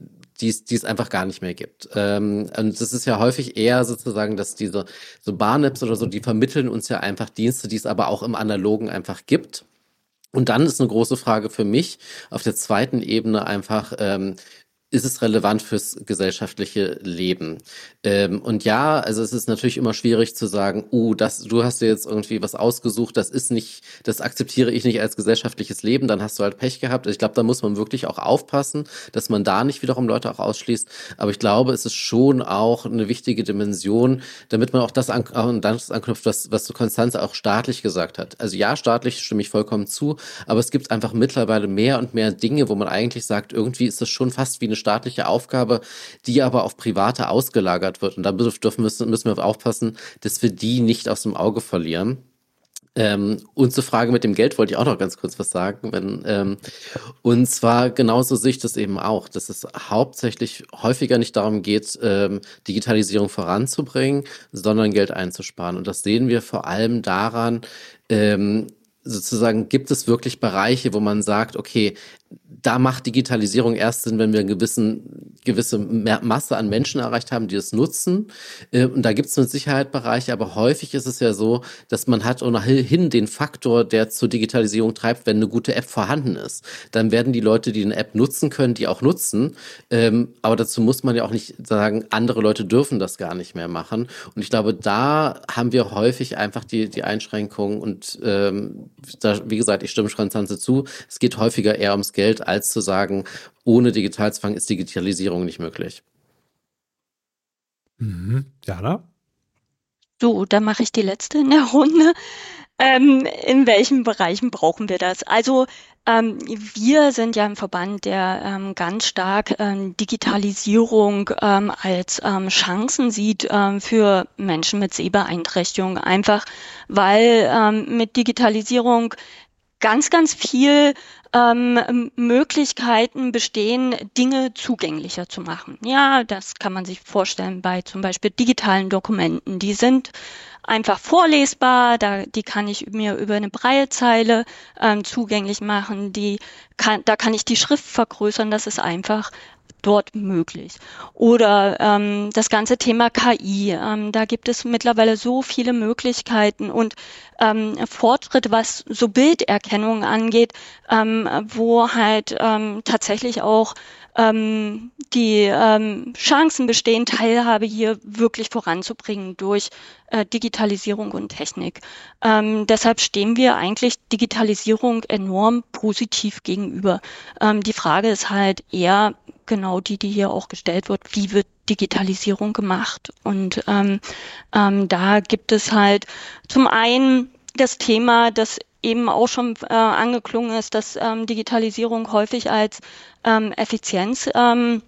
die es, die es einfach gar nicht mehr gibt. Ähm, und das ist ja häufig eher sozusagen, dass diese so Bahn-Apps oder so, die vermitteln uns ja einfach Dienste, die es aber auch im Analogen einfach gibt. Und dann ist eine große Frage für mich auf der zweiten Ebene einfach, ähm, ist es relevant fürs gesellschaftliche Leben? Ähm, und ja, also es ist natürlich immer schwierig zu sagen, uh, das, du hast dir jetzt irgendwie was ausgesucht, das ist nicht, das akzeptiere ich nicht als gesellschaftliches Leben, dann hast du halt Pech gehabt. Ich glaube, da muss man wirklich auch aufpassen, dass man da nicht wiederum Leute auch ausschließt. Aber ich glaube, es ist schon auch eine wichtige Dimension, damit man auch das, an, auch das anknüpft, was, was so Konstanze auch staatlich gesagt hat. Also ja, staatlich stimme ich vollkommen zu, aber es gibt einfach mittlerweile mehr und mehr Dinge, wo man eigentlich sagt, irgendwie ist das schon fast wie eine staatliche Aufgabe, die aber auf Private ausgelagert wird. Und da dürfen müssen, müssen wir aufpassen, dass wir die nicht aus dem Auge verlieren. Ähm, und zur Frage mit dem Geld wollte ich auch noch ganz kurz was sagen. Wenn, ähm, und zwar genauso sehe ich das eben auch, dass es hauptsächlich häufiger nicht darum geht, ähm, Digitalisierung voranzubringen, sondern Geld einzusparen. Und das sehen wir vor allem daran, ähm, sozusagen gibt es wirklich Bereiche, wo man sagt, okay, da macht Digitalisierung erst Sinn, wenn wir eine gewissen, gewisse Masse an Menschen erreicht haben, die es nutzen. Und da gibt es mit Sicherheit Bereiche, aber häufig ist es ja so, dass man hat ohnehin den Faktor, der zur Digitalisierung treibt, wenn eine gute App vorhanden ist. Dann werden die Leute, die eine App nutzen können, die auch nutzen. Aber dazu muss man ja auch nicht sagen, andere Leute dürfen das gar nicht mehr machen. Und ich glaube, da haben wir häufig einfach die, die Einschränkungen. Und ähm, da, wie gesagt, ich stimme Konstanze zu, es geht häufiger eher ums Geld, als zu sagen, ohne Digitalzwang ist Digitalisierung nicht möglich. Mhm. Jana? So, dann mache ich die letzte in der Runde. Ähm, in welchen Bereichen brauchen wir das? Also ähm, wir sind ja ein Verband, der ähm, ganz stark ähm, Digitalisierung ähm, als ähm, Chancen sieht ähm, für Menschen mit Sehbeeinträchtigung. Einfach weil ähm, mit Digitalisierung ganz, ganz viel ähm, Möglichkeiten bestehen, Dinge zugänglicher zu machen. Ja, das kann man sich vorstellen bei zum Beispiel digitalen Dokumenten. Die sind einfach vorlesbar, da, die kann ich mir über eine Braillezeile ähm, zugänglich machen, die kann, da kann ich die Schrift vergrößern, das ist einfach dort möglich. Oder ähm, das ganze Thema K I, ähm, da gibt es mittlerweile so viele Möglichkeiten und ähm, Fortschritte, was so Bilderkennung angeht, ähm, wo halt ähm, tatsächlich auch ähm, die ähm, Chancen bestehen, Teilhabe hier wirklich voranzubringen durch äh, Digitalisierung und Technik. Ähm, deshalb stehen wir eigentlich Digitalisierung enorm positiv gegenüber. Ähm, die Frage ist halt eher genau die, die hier auch gestellt wird, wie wird Digitalisierung gemacht? Und ähm, ähm, da gibt es halt zum einen das Thema, das eben auch schon äh, angeklungen ist, dass ähm, Digitalisierung häufig als ähm, Effizienz ähm,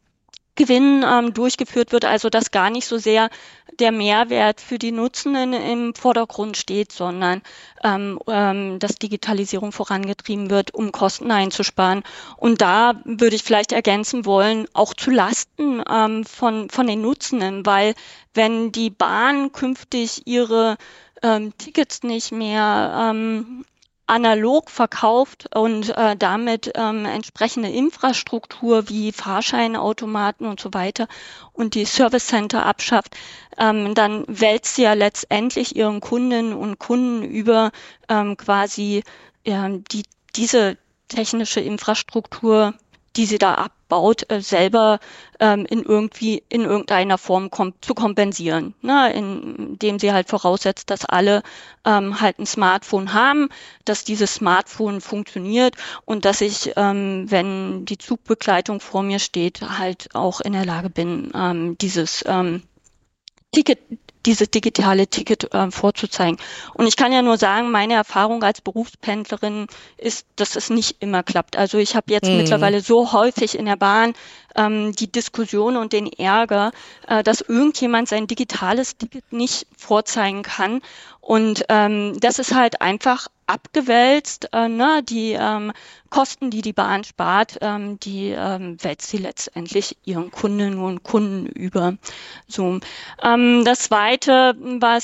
Gewinn ähm, durchgeführt wird, also dass gar nicht so sehr der Mehrwert für die Nutzenden im Vordergrund steht, sondern ähm, ähm, dass Digitalisierung vorangetrieben wird, um Kosten einzusparen. Und da würde ich vielleicht ergänzen wollen, auch zu Lasten ähm, von, von den Nutzenden, weil wenn die Bahn künftig ihre ähm, Tickets nicht mehr ähm, analog verkauft und äh, damit ähm, entsprechende Infrastruktur wie Fahrscheinautomaten und so weiter und die Service Center abschafft, ähm, dann wälzt sie ja letztendlich ihren Kundinnen und Kunden über ähm, quasi ähm, die diese technische Infrastruktur, die sie da abbaut, äh, selber ähm, in irgendwie in irgendeiner Form kom- zu kompensieren, ne? Indem sie halt voraussetzt, dass alle ähm, halt ein Smartphone haben, dass dieses Smartphone funktioniert und dass ich, ähm, wenn die Zugbegleitung vor mir steht, halt auch in der Lage bin, ähm, dieses ähm, Ticket dieses digitale Ticket äh, vorzuzeigen. Und ich kann ja nur sagen, meine Erfahrung als Berufspendlerin ist, dass es nicht immer klappt. Also ich habe jetzt mhm. mittlerweile so häufig in der Bahn ähm, die Diskussion und den Ärger, äh, dass irgendjemand sein digitales Ticket nicht vorzeigen kann. Und ähm, das ist halt einfach abgewälzt, äh, ne? Die ähm, Kosten, die die Bahn spart, ähm, die ähm, wälzt sie letztendlich ihren Kundinnen und Kunden über. So, ähm, das Zweite, was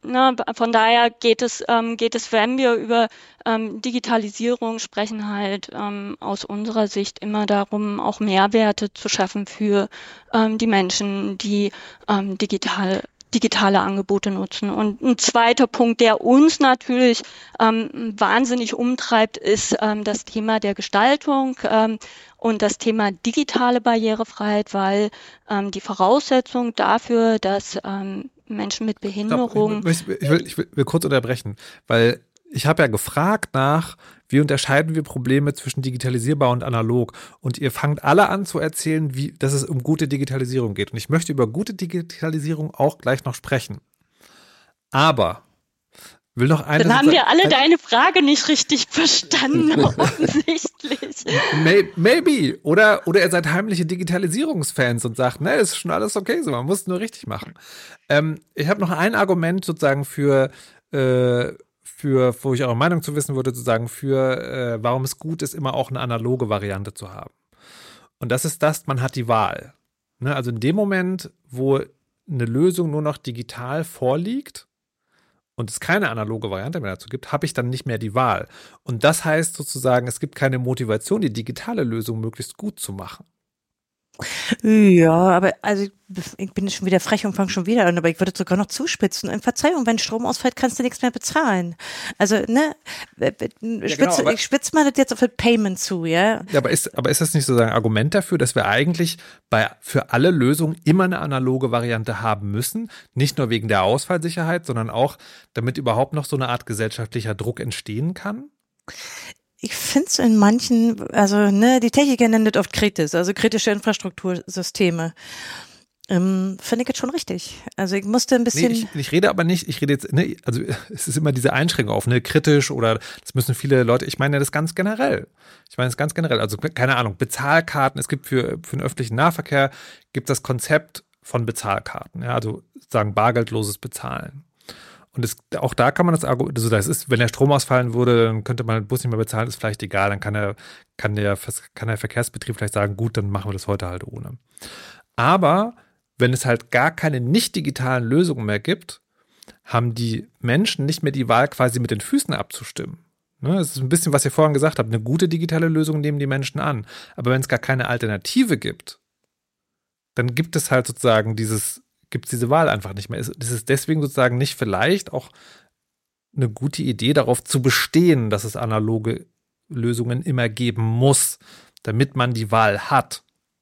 ne, von daher geht es, ähm, geht es, wenn wir über ähm, Digitalisierung sprechen, halt ähm, aus unserer Sicht immer darum, auch Mehrwerte zu schaffen für ähm, die Menschen, die ähm, digital digitale Angebote nutzen. Und ein zweiter Punkt, der uns natürlich ähm, wahnsinnig umtreibt, ist ähm, das Thema der Gestaltung ähm, und das Thema digitale Barrierefreiheit, weil ähm, die Voraussetzung dafür, dass ähm, Menschen mit Behinderung... Ich, ich, will, ich will, will kurz unterbrechen, weil ich habe ja gefragt nach, wie unterscheiden wir Probleme zwischen digitalisierbar und analog? Und ihr fangt alle an zu erzählen, wie, dass es um gute Digitalisierung geht. Und ich möchte über gute Digitalisierung auch gleich noch sprechen. Aber will noch eine. Dann haben wir alle deine Frage nicht richtig verstanden, offensichtlich. Maybe. Oder, oder ihr seid heimliche Digitalisierungsfans und sagt, ne, ist schon alles okay so, man muss es nur richtig machen. Ähm, ich habe noch ein Argument sozusagen für äh, für, wo ich eure Meinung zu wissen würde, sozusagen für, äh, warum es gut ist, immer auch eine analoge Variante zu haben. Und das ist das, man hat die Wahl. Ne? Also in dem Moment, wo eine Lösung nur noch digital vorliegt und es keine analoge Variante mehr dazu gibt, habe ich dann nicht mehr die Wahl. Und das heißt sozusagen, es gibt keine Motivation, die digitale Lösung möglichst gut zu machen. Ja, aber also ich bin schon wieder frech und fange schon wieder an, aber ich würde sogar noch zuspitzen. Und Verzeihung, wenn Strom ausfällt, kannst du nichts mehr bezahlen. Also, ne, spitze, ja, genau, ich spitze mal das jetzt auf das Payment zu, ja. Ja, aber ist, aber ist das nicht sozusagen ein Argument dafür, dass wir eigentlich bei, für alle Lösungen immer eine analoge Variante haben müssen? Nicht nur wegen der Ausfallsicherheit, sondern auch, damit überhaupt noch so eine Art gesellschaftlicher Druck entstehen kann? Ich finde es in manchen, also ne, die Techniker nennen das oft Kritis, also kritische Infrastruktursysteme. Ähm, finde ich jetzt schon richtig. Also ich musste ein bisschen. Nee, ich, ich rede aber nicht, ich rede jetzt, ne, also es ist immer diese Einschränkung auf, ne, kritisch oder das müssen viele Leute, ich meine das ganz generell. Ich meine das ganz generell, also keine Ahnung, Bezahlkarten, es gibt für, für den öffentlichen Nahverkehr, gibt das Konzept von Bezahlkarten, ja, also sagen bargeldloses Bezahlen. Und es, auch da kann man das Argument, also das ist, wenn der Strom ausfallen würde, dann könnte man den Bus nicht mehr bezahlen, ist vielleicht egal, dann kann der, kann der, kann der Verkehrsbetrieb vielleicht sagen, gut, dann machen wir das heute halt ohne. Aber wenn es halt gar keine nicht digitalen Lösungen mehr gibt, haben die Menschen nicht mehr die Wahl, quasi mit den Füßen abzustimmen. Ne, das ist ein bisschen, was ihr vorhin gesagt habt, eine gute digitale Lösung nehmen die Menschen an. Aber wenn es gar keine Alternative gibt, dann gibt es halt sozusagen dieses gibt es diese Wahl einfach nicht mehr. Es ist deswegen sozusagen nicht vielleicht auch eine gute Idee, darauf zu bestehen, dass es analoge Lösungen immer geben muss, damit man die Wahl hat.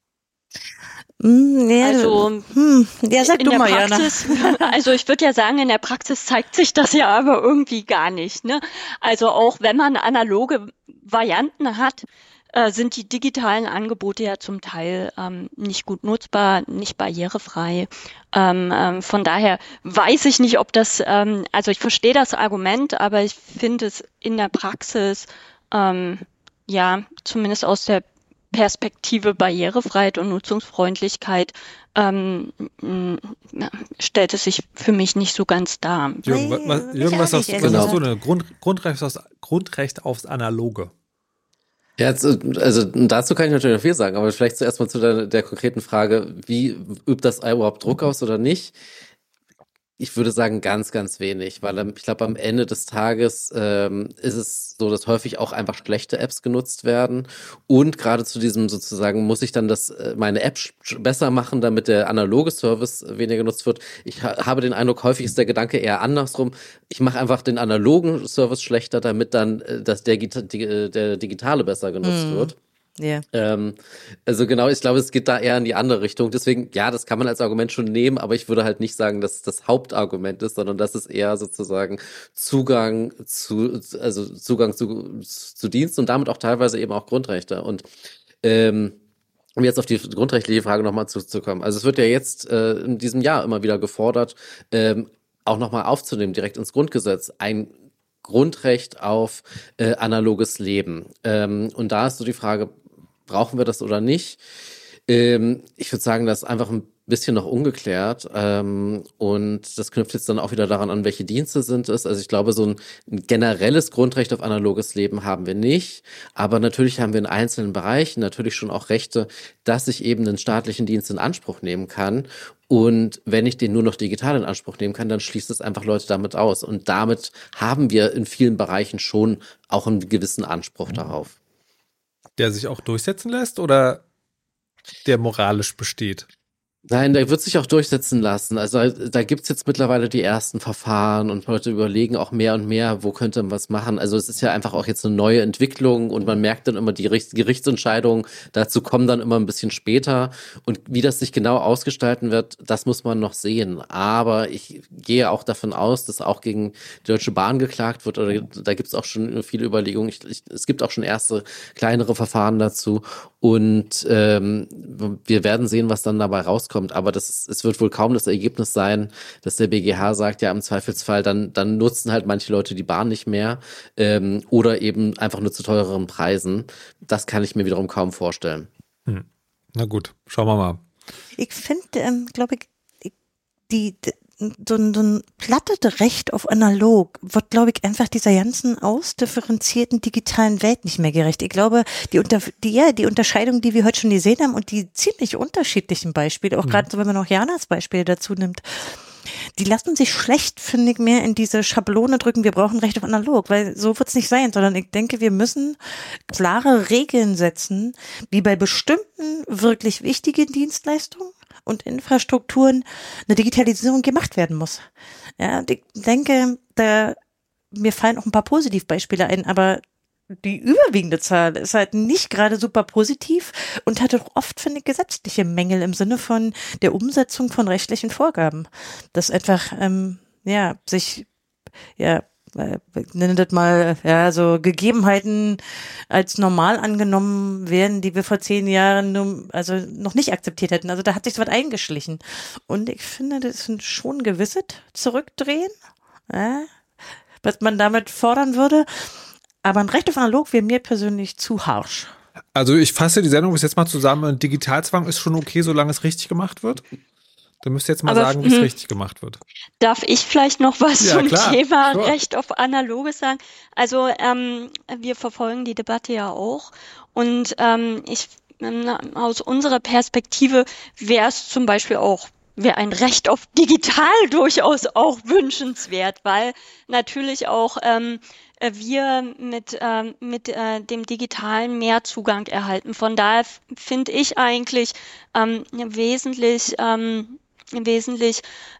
Ja, also, hm, ja, sag in du der mal, Praxis, Jana. Also ich würde ja sagen, in der Praxis zeigt sich das ja aber irgendwie gar nicht. Ne? Also auch wenn man analoge Varianten hat, sind die digitalen Angebote ja zum Teil ähm, nicht gut nutzbar, nicht barrierefrei. Ähm, ähm, von daher weiß ich nicht, ob das, ähm, also ich verstehe das Argument, aber ich finde es in der Praxis, ähm, ja, zumindest aus der Perspektive Barrierefreiheit und Nutzungsfreundlichkeit, ähm, stellt es sich für mich nicht so ganz dar. Jürgen, was, was, Jürgen, was hast, was hast du eine Grund, Grundrecht, aufs, Grundrecht aufs Analoge? Ja, also dazu kann ich natürlich noch viel sagen, aber vielleicht zuerst mal zu der, der konkreten Frage, wie übt das überhaupt Druck aus oder nicht? Ich würde sagen, ganz, ganz wenig, weil ich glaube, am Ende des Tages ähm, ist es so, dass häufig auch einfach schlechte Apps genutzt werden und gerade zu diesem sozusagen muss ich dann das meine App besser machen, damit der analoge Service weniger genutzt wird. Ich ha- habe den Eindruck, häufig ist der Gedanke eher andersrum. Ich mache einfach den analogen Service schlechter, damit dann das der, der digitale besser genutzt mm. wird. Ja. Ähm, also genau, ich glaube, es geht da eher in die andere Richtung. Deswegen, ja, das kann man als Argument schon nehmen, aber ich würde halt nicht sagen, dass das Hauptargument ist, sondern das ist eher sozusagen Zugang zu, also Zugang zu, zu Diensten und damit auch teilweise eben auch Grundrechte. Und ähm, um jetzt auf die grundrechtliche Frage nochmal zurückzukommen. Also es wird ja jetzt äh, in diesem Jahr immer wieder gefordert, ähm, auch nochmal aufzunehmen, direkt ins Grundgesetz, ein Grundrecht auf äh, analoges Leben. Ähm, und da ist so die Frage, brauchen wir das oder nicht? Ähm, ich würde sagen, das ist einfach ein bisschen noch ungeklärt. Ähm, und das knüpft jetzt dann auch wieder daran an, welche Dienste sind es. Also ich glaube, so ein, ein generelles Grundrecht auf analoges Leben haben wir nicht. Aber natürlich haben wir in einzelnen Bereichen natürlich schon auch Rechte, dass ich eben einen staatlichen Dienst in Anspruch nehmen kann. Und wenn ich den nur noch digital in Anspruch nehmen kann, dann schließt es einfach Leute damit aus. Und damit haben wir in vielen Bereichen schon auch einen gewissen Anspruch darauf. Der sich auch durchsetzen lässt oder der moralisch besteht? Nein, der wird sich auch durchsetzen lassen. Also da gibt's jetzt mittlerweile die ersten Verfahren und Leute überlegen auch mehr und mehr, wo könnte man was machen. Also es ist ja einfach auch jetzt eine neue Entwicklung und man merkt dann immer, die Gerichtsentscheidungen dazu kommen dann immer ein bisschen später. Und wie das sich genau ausgestalten wird, das muss man noch sehen. Aber ich gehe auch davon aus, dass auch gegen die Deutsche Bahn geklagt wird. Oder da gibt's auch schon viele Überlegungen. Ich, ich, es gibt auch schon erste kleinere Verfahren dazu. Und ähm, wir werden sehen, was dann dabei rauskommt. Aber das ist, es wird wohl kaum das Ergebnis sein, dass der B G H sagt, ja im Zweifelsfall, dann, dann nutzen halt manche Leute die Bahn nicht mehr ähm, oder eben einfach nur zu teureren Preisen. Das kann ich mir wiederum kaum vorstellen. Hm. Na gut, schauen wir mal. Ich finde, ähm, glaube ich, die, die so ein, so ein plattes Recht auf analog wird, glaube ich, einfach dieser ganzen ausdifferenzierten digitalen Welt nicht mehr gerecht. Ich glaube, die, unter, die, ja, die Unterscheidung, die wir heute schon gesehen haben und die ziemlich unterschiedlichen Beispiele, auch mhm. gerade so, wenn man noch Janas Beispiele dazu nimmt, die lassen sich schlecht, finde ich, mehr in diese Schablone drücken, wir brauchen Recht auf analog, weil so wird es nicht sein, sondern ich denke, wir müssen klare Regeln setzen, wie bei bestimmten wirklich wichtigen Dienstleistungen und Infrastrukturen eine Digitalisierung gemacht werden muss. Ja, und ich denke, da, mir fallen auch ein paar Positivbeispiele ein, aber die überwiegende Zahl ist halt nicht gerade super positiv und hat auch oft, finde ich, gesetzliche Mängel im Sinne von der Umsetzung von rechtlichen Vorgaben. Dass einfach, ähm, ja, sich, ja, ich nenne das mal, ja, so Gegebenheiten als normal angenommen werden, die wir vor zehn Jahren nur, also noch nicht akzeptiert hätten. Also da hat sich so was eingeschlichen. Und ich finde, das ist schon ein gewisses Zurückdrehen, ja, was man damit fordern würde. Aber ein Recht auf analog wäre mir persönlich zu harsch. Also ich fasse die Sendung bis jetzt mal zusammen. Ein Digitalzwang ist schon okay, solange es richtig gemacht wird. Du müsst jetzt mal Aber, sagen, wie es richtig gemacht wird. Darf ich vielleicht noch was ja, zum klar, Thema sure. Recht auf Analoges sagen? Also ähm, wir verfolgen die Debatte ja auch und ähm, ich aus unserer Perspektive wäre es zum Beispiel auch wäre ein Recht auf digital durchaus auch wünschenswert, weil natürlich auch ähm, wir mit ähm, mit äh, dem Digitalen mehr Zugang erhalten. Von daher finde ich eigentlich ähm, wesentlich ähm, wesentlich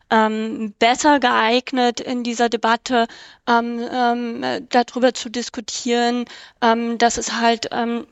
ähm, besser geeignet in dieser Debatte ähm, ähm, darüber zu diskutieren, ähm, dass es halt ähm,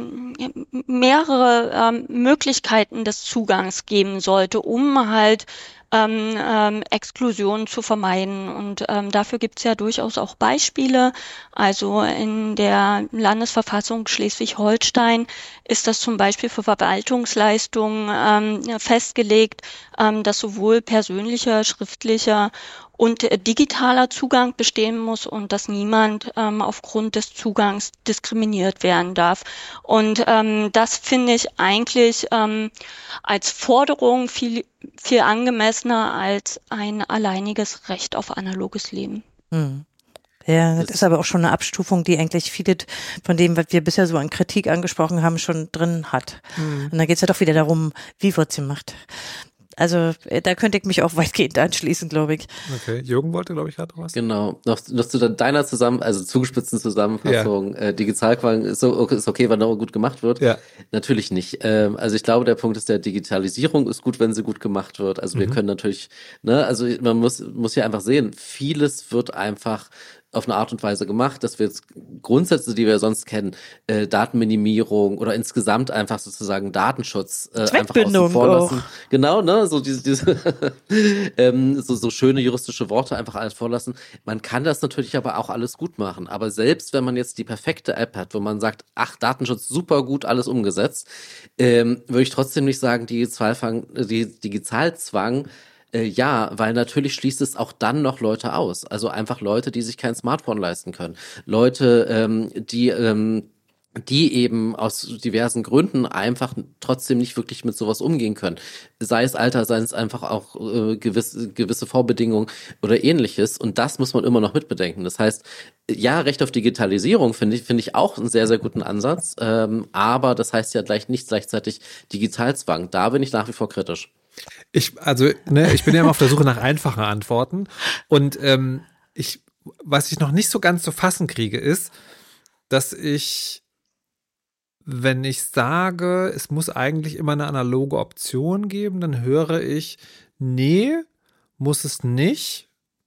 mehrere ähm, Möglichkeiten des Zugangs geben sollte, um halt ähm, ähm, Exklusion zu vermeiden. Und ähm, dafür gibt es ja durchaus auch Beispiele. Also in der Landesverfassung Schleswig-Holstein ist das zum Beispiel für Verwaltungsleistungen ähm, festgelegt, ähm, dass sowohl persönlicher, schriftlicher und äh, digitaler Zugang bestehen muss und dass niemand ähm, aufgrund des Zugangs diskriminiert werden darf. Und ähm, das finde ich eigentlich ähm, als Forderung viel, viel angemessener als ein alleiniges Recht auf analoges Leben. Hm. Ja, das ist aber auch schon eine Abstufung, die eigentlich viele von dem, was wir bisher so an Kritik angesprochen haben, schon drin hat. Mhm. Und da geht es ja doch wieder darum, wie wird sie gemacht. Also da könnte ich mich auch weitgehend anschließen, glaube ich. Okay, Jürgen wollte, glaube ich, gerade was. Genau, noch, noch zu deiner zusammen, also zugespitzten Zusammenfassung, ja. äh, Digitalquang ist, so, ist okay, wenn er gut gemacht wird. Ja. Natürlich nicht. Ähm, also ich glaube, der Punkt ist, der Digitalisierung ist gut, wenn sie gut gemacht wird. Also mhm. wir können natürlich, ne, also man muss, muss ja einfach sehen, vieles wird einfach auf eine Art und Weise gemacht, dass wir jetzt Grundsätze, die wir sonst kennen, äh, Datenminimierung oder insgesamt einfach sozusagen Datenschutz äh, einfach außen vor lassen. Auch. Genau, ne, so diese, diese ähm, so, so schöne juristische Worte einfach alles vorlassen. Man kann das natürlich aber auch alles gut machen. Aber selbst wenn man jetzt die perfekte App hat, wo man sagt, ach, Datenschutz super gut, alles umgesetzt, ähm, würde ich trotzdem nicht sagen, Digitalzwang, die Digitalzwang Äh, ja, weil natürlich schließt es auch dann noch Leute aus. Also einfach Leute, die sich kein Smartphone leisten können. Leute, ähm, die ähm, die eben aus diversen Gründen einfach trotzdem nicht wirklich mit sowas umgehen können. Sei es Alter, sei es einfach auch äh, gewisse, gewisse Vorbedingungen oder ähnliches. Und das muss man immer noch mitbedenken. Das heißt, ja, Recht auf Digitalisierung finde ich, finde ich auch einen sehr, sehr guten Ansatz. Ähm, aber das heißt ja gleich nicht gleichzeitig Digitalzwang. Da bin ich nach wie vor kritisch. Ich, also, ne, ich bin ja immer auf der Suche nach einfachen Antworten und ähm, ich, was ich noch nicht so ganz zu fassen kriege, ist, dass ich, wenn ich sage, es muss eigentlich immer eine analoge Option geben, dann höre ich, nee, muss es nicht.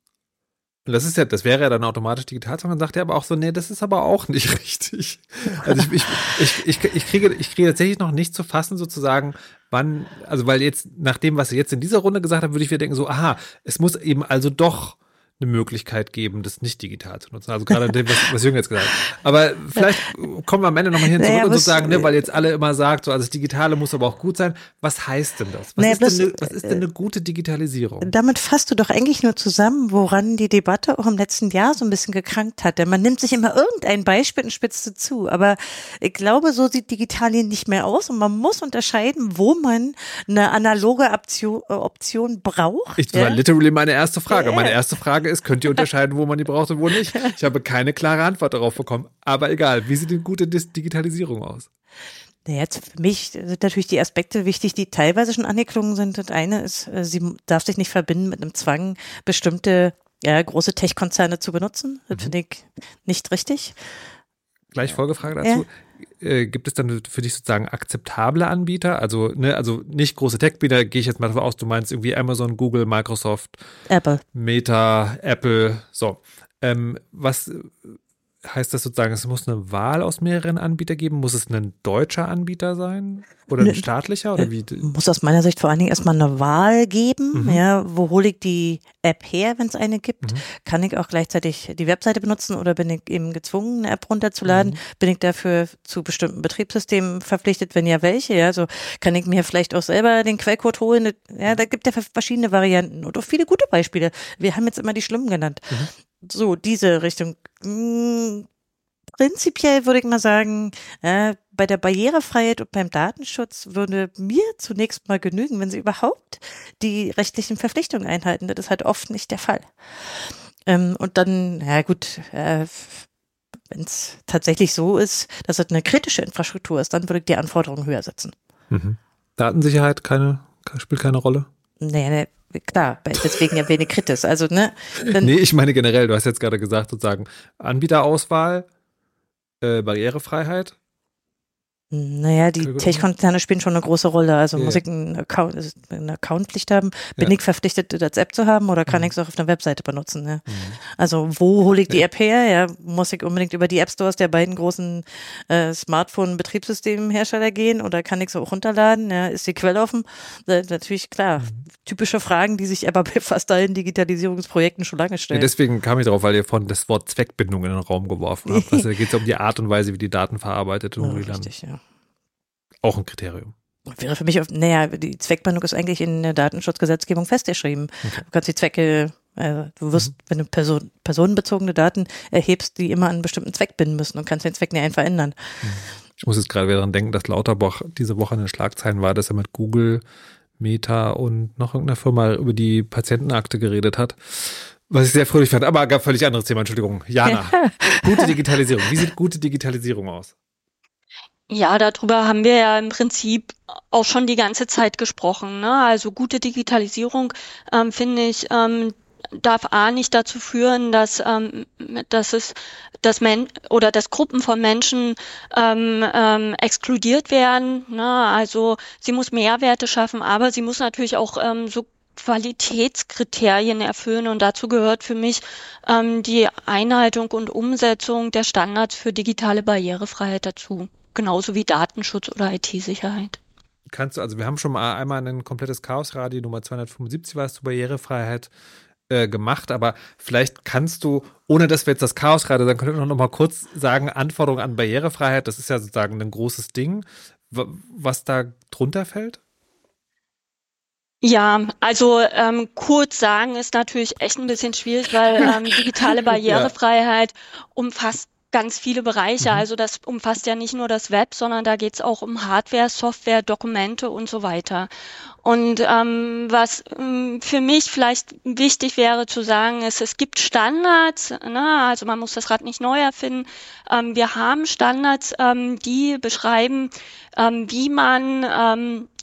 Und das ist ja, das wäre ja dann automatisch digital, dann sagt er aber auch so, nee, das ist aber auch nicht richtig. Also ich, ich, ich, ich, ich kriege, ich kriege tatsächlich noch nicht zu fassen, sozusagen, wann, also weil jetzt, nach dem, was ihr jetzt in dieser Runde gesagt habt, würde ich wieder denken, so, aha, es muss eben also doch eine Möglichkeit geben, das nicht digital zu nutzen. Also gerade dem, was, was Jürgen jetzt gesagt hat. Aber vielleicht kommen wir am Ende nochmal hin zurück naja, und sozusagen, ne, weil jetzt alle immer sagt, so, also das Digitale muss aber auch gut sein. Was heißt denn das? Was, naja, ist, bloß, denn eine, was ist denn eine gute Digitalisierung? Damit fasst du doch eigentlich nur zusammen, woran die Debatte auch im letzten Jahr so ein bisschen gekrankt hat. Denn man nimmt sich immer irgendein Beispiel und spitzt es zu. Aber ich glaube, so sieht Digitalien nicht mehr aus und man muss unterscheiden, wo man eine analoge Option, Option braucht. Ich, das ja? war literally meine erste Frage. Ja. Meine erste Frage ist, könnt ihr unterscheiden, wo man die braucht und wo nicht? Ich habe keine klare Antwort darauf bekommen. Aber egal, wie sieht eine gute Digitalisierung aus? Naja, jetzt für mich sind natürlich die Aspekte wichtig, die teilweise schon angeklungen sind. Das eine ist, sie darf sich nicht verbinden mit einem Zwang, bestimmte ja, große Tech-Konzerne zu benutzen. Das mhm. finde ich nicht richtig. Gleich Folgefrage dazu. Ja. Äh, gibt es dann für dich sozusagen akzeptable Anbieter? Also, ne, also nicht große Tech-Anbieter, gehe ich jetzt mal davon aus, du meinst irgendwie Amazon, Google, Microsoft, Apple, Meta, Apple, so. Ähm, was heißt das sozusagen, es muss eine Wahl aus mehreren Anbietern geben? Muss es ein deutscher Anbieter sein? Oder ein staatlicher? Oder wie? Muss aus meiner Sicht vor allen Dingen erstmal eine Wahl geben. Mhm. Ja, wo hole ich die App her, wenn es eine gibt? Mhm. Kann ich auch gleichzeitig die Webseite benutzen oder bin ich eben gezwungen, eine App runterzuladen? Mhm. Bin ich dafür zu bestimmten Betriebssystemen verpflichtet? Wenn ja, welche? Ja, so kann ich mir vielleicht auch selber den Quellcode holen. Ja, da gibt es ja verschiedene Varianten und auch viele gute Beispiele. Wir haben jetzt immer die schlimmen genannt. Mhm. So, diese Richtung. Prinzipiell würde ich mal sagen, äh, bei der Barrierefreiheit und beim Datenschutz würde mir zunächst mal genügen, wenn sie überhaupt die rechtlichen Verpflichtungen einhalten. Das ist halt oft nicht der Fall. Ähm, und dann, ja gut, äh, wenn es tatsächlich so ist, dass es eine kritische Infrastruktur ist, dann würde ich die Anforderungen höher setzen. Mhm. Datensicherheit keine, spielt keine Rolle? Nee, nee. Klar, deswegen ja wenig kritisch. Also, ne? Dann nee, ich meine generell, du hast jetzt gerade gesagt, sozusagen Anbieterauswahl, äh, Barrierefreiheit. Naja, die Tech-Konzerne spielen schon eine große Rolle. Also yeah. muss ich einen Account, eine Accountpflicht haben? Bin ja. ich verpflichtet, das als App zu haben oder kann mhm. ich es auch auf einer Webseite benutzen? Ja? Mhm. Also wo hole ich die ja. App her? Ja, muss ich unbedingt über die App Stores der beiden großen äh, Smartphone-Betriebssystemhersteller gehen oder kann ich es auch runterladen? Ja, ist die Quelle offen? Äh, natürlich, klar. Mhm. Typische Fragen, die sich aber bei fast allen Digitalisierungsprojekten schon lange stellen. Ja, deswegen kam ich darauf, weil ihr von das Wort Zweckbindung in den Raum geworfen habt. Also da geht es um die Art und Weise, wie die Daten verarbeitet und ja, wo die richtig, landen. Ja. Auch ein Kriterium. Wäre für mich, auf, naja, die Zweckbindung ist eigentlich in der Datenschutzgesetzgebung festgeschrieben. Okay. Du kannst die Zwecke, äh, du wirst, mhm. wenn du Person, personenbezogene Daten erhebst, die immer an einen bestimmten Zweck binden müssen und kannst den Zweck nicht einfach ändern. Ich muss jetzt gerade wieder daran denken, dass Lauterbach diese Woche in den Schlagzeilen war, dass er mit Google, Meta und noch irgendeiner Firma über die Patientenakte geredet hat. Was ich sehr fröhlich fand, aber gab völlig anderes Thema, Entschuldigung. Jana, gute Digitalisierung. Wie sieht gute Digitalisierung aus? Ja, darüber haben wir ja im Prinzip auch schon die ganze Zeit gesprochen, ne? Also gute Digitalisierung, ähm, finde ich, ähm, darf A nicht dazu führen, dass, ähm, dass es, dass Men oder dass Gruppen von Menschen ähm, ähm, exkludiert werden, ne? Also sie muss Mehrwerte schaffen, aber sie muss natürlich auch ähm, so Qualitätskriterien erfüllen und dazu gehört für mich ähm, die Einhaltung und Umsetzung der Standards für digitale Barrierefreiheit dazu. Genauso wie Datenschutz oder I T-Sicherheit. Kannst du, also wir haben schon mal einmal ein komplettes Chaosradio Nummer zweihundertfünfundsiebzig war es zur Barrierefreiheit äh, gemacht, aber vielleicht kannst du, ohne dass wir jetzt das Chaosradio, dann können wir noch mal kurz sagen, Anforderungen an Barrierefreiheit, das ist ja sozusagen ein großes Ding, was da drunter fällt? Ja, also ähm, kurz sagen ist natürlich echt ein bisschen schwierig, weil ähm, digitale Barrierefreiheit ja. umfasst ganz viele Bereiche. Also das umfasst ja nicht nur das Web, sondern da geht es auch um Hardware, Software, Dokumente und so weiter. Und ähm, was ähm, für mich vielleicht wichtig wäre zu sagen, ist, es gibt Standards, ne? Also man muss das Rad nicht neu erfinden. Ähm, wir haben Standards, ähm, die beschreiben, ähm, wie man ähm,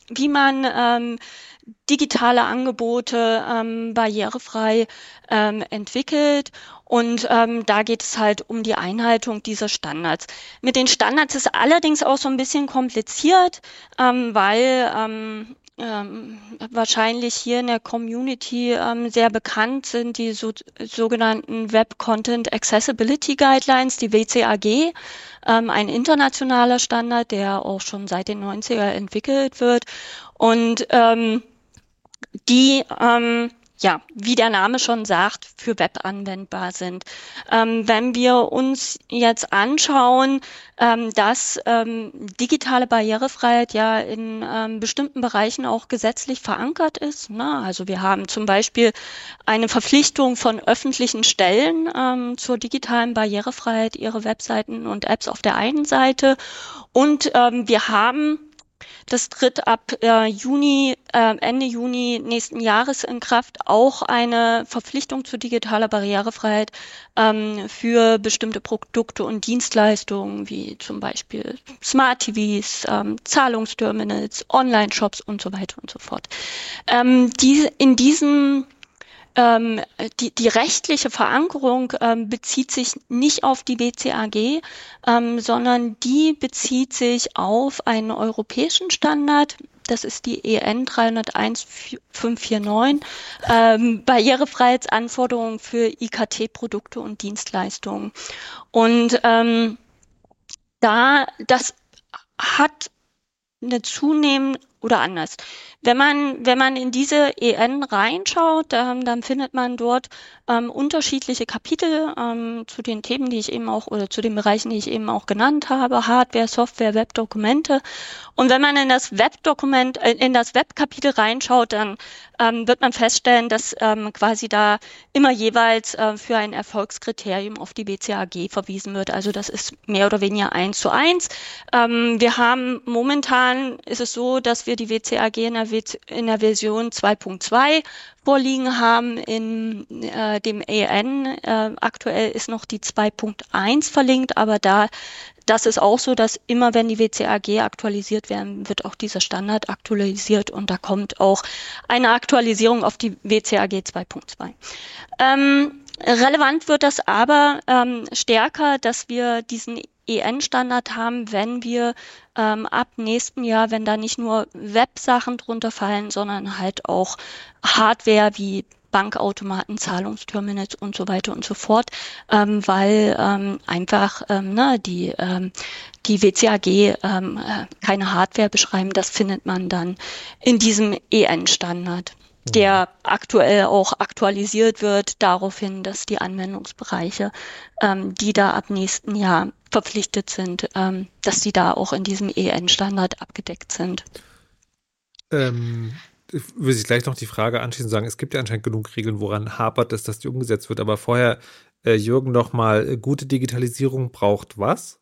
wie man ähm, digitale Angebote ähm, barrierefrei ähm, entwickelt. Und ähm, da geht es halt um die Einhaltung dieser Standards. Mit den Standards ist allerdings auch so ein bisschen kompliziert, ähm, weil ähm, ähm, wahrscheinlich hier in der Community ähm, sehr bekannt sind die so, sogenannten Web Content Accessibility Guidelines, die W C A G, ähm, ein internationaler Standard, der auch schon seit den neunziger entwickelt wird. Und ähm, die, ähm, ja, wie der Name schon sagt, für Web anwendbar sind. Ähm, wenn wir uns jetzt anschauen, ähm, dass ähm, digitale Barrierefreiheit ja in ähm, bestimmten Bereichen auch gesetzlich verankert ist, ne? Also wir haben zum Beispiel eine Verpflichtung von öffentlichen Stellen ähm, zur digitalen Barrierefreiheit, ihre Webseiten und Apps auf der einen Seite. Und ähm, wir haben Das tritt ab äh, Juni, äh, Ende Juni nächsten Jahres in Kraft, auch eine Verpflichtung zu digitaler Barrierefreiheit ähm, für bestimmte Produkte und Dienstleistungen, wie zum Beispiel Smart T Vs, ähm, Zahlungsterminals, Online-Shops und so weiter und so fort. Ähm, die, in diesem Ähm, die, die rechtliche Verankerung ähm, bezieht sich nicht auf die W C A G, ähm, sondern die bezieht sich auf einen europäischen Standard. Das ist die E N drei null eins fünf vier neun, ähm, Barrierefreiheitsanforderungen für I K T-Produkte und Dienstleistungen. Und ähm, da das hat eine zunehmend oder anders. Wenn man, wenn man in diese E N reinschaut, ähm, dann findet man dort ähm, unterschiedliche Kapitel ähm, zu den Themen, die ich eben auch, oder zu den Bereichen, die ich eben auch genannt habe, Hardware, Software, Webdokumente. Und wenn man in das Webdokument, äh, in das Webkapitel reinschaut, dann ähm, wird man feststellen, dass ähm, quasi da immer jeweils äh, für ein Erfolgskriterium auf die W C A G verwiesen wird. Also das ist mehr oder weniger eins zu eins. Ähm, wir haben momentan, ist es so, dass wir die W C A G in der, in der Version zwei Punkt zwei vorliegen haben. In äh, dem E N äh, aktuell ist noch die zwei Punkt eins verlinkt, aber da das ist auch so, dass immer wenn die W C A G aktualisiert werden, wird auch dieser Standard aktualisiert und da kommt auch eine Aktualisierung auf die W C A G zwei Punkt zwei. Ähm, relevant wird das aber ähm, stärker, dass wir diesen E N-Standard haben, wenn wir ähm, ab nächsten Jahr, wenn da nicht nur Websachen drunter fallen, sondern halt auch Hardware wie Bankautomaten, Zahlungsterminals und so weiter und so fort, ähm, weil ähm, einfach ähm, ne, die, ähm, die W C A G ähm, keine Hardware beschreiben. Das findet man dann in diesem E N-Standard, der aktuell auch aktualisiert wird, darauf hin, dass die Anwendungsbereiche, ähm, die da ab nächsten Jahr verpflichtet sind, ähm, dass die da auch in diesem E N-Standard abgedeckt sind. Ähm, würde ich gleich noch die Frage anschließend sagen, es gibt ja anscheinend genug Regeln, woran hapert es, dass die umgesetzt wird, aber vorher, äh, Jürgen, noch mal, gute Digitalisierung braucht was?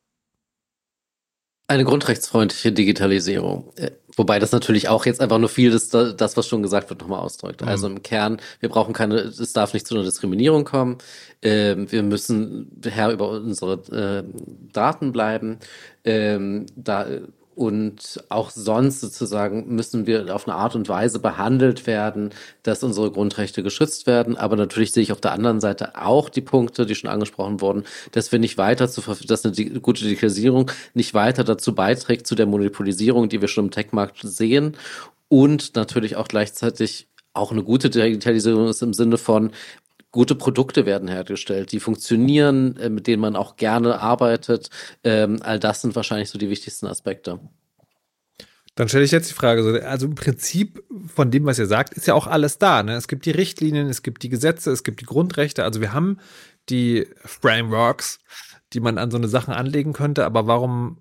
Eine grundrechtsfreundliche Digitalisierung. Wobei das natürlich auch jetzt einfach nur viel das, das was schon gesagt wird, nochmal ausdrückt. Mhm. Also im Kern, wir brauchen keine, es darf nicht zu einer Diskriminierung kommen. Ähm, wir müssen Herr über unsere äh, Daten bleiben. Ähm, da Und auch sonst sozusagen müssen wir auf eine Art und Weise behandelt werden, dass unsere Grundrechte geschützt werden. Aber natürlich sehe ich auf der anderen Seite auch die Punkte, die schon angesprochen wurden, dass wir nicht weiter zu, dass eine gute Digitalisierung nicht weiter dazu beiträgt zu der Monopolisierung, die wir schon im Tech-Markt sehen. Und natürlich auch gleichzeitig auch eine gute Digitalisierung ist im Sinne von, gute Produkte werden hergestellt, die funktionieren, äh, mit denen man auch gerne arbeitet. Ähm, all das sind wahrscheinlich so die wichtigsten Aspekte. Dann stelle ich jetzt die Frage, also im Prinzip von dem, was ihr sagt, ist ja auch alles da. Ne? Es gibt die Richtlinien, es gibt die Gesetze, es gibt die Grundrechte. Also wir haben die Frameworks, die man an so eine Sachen anlegen könnte. Aber warum?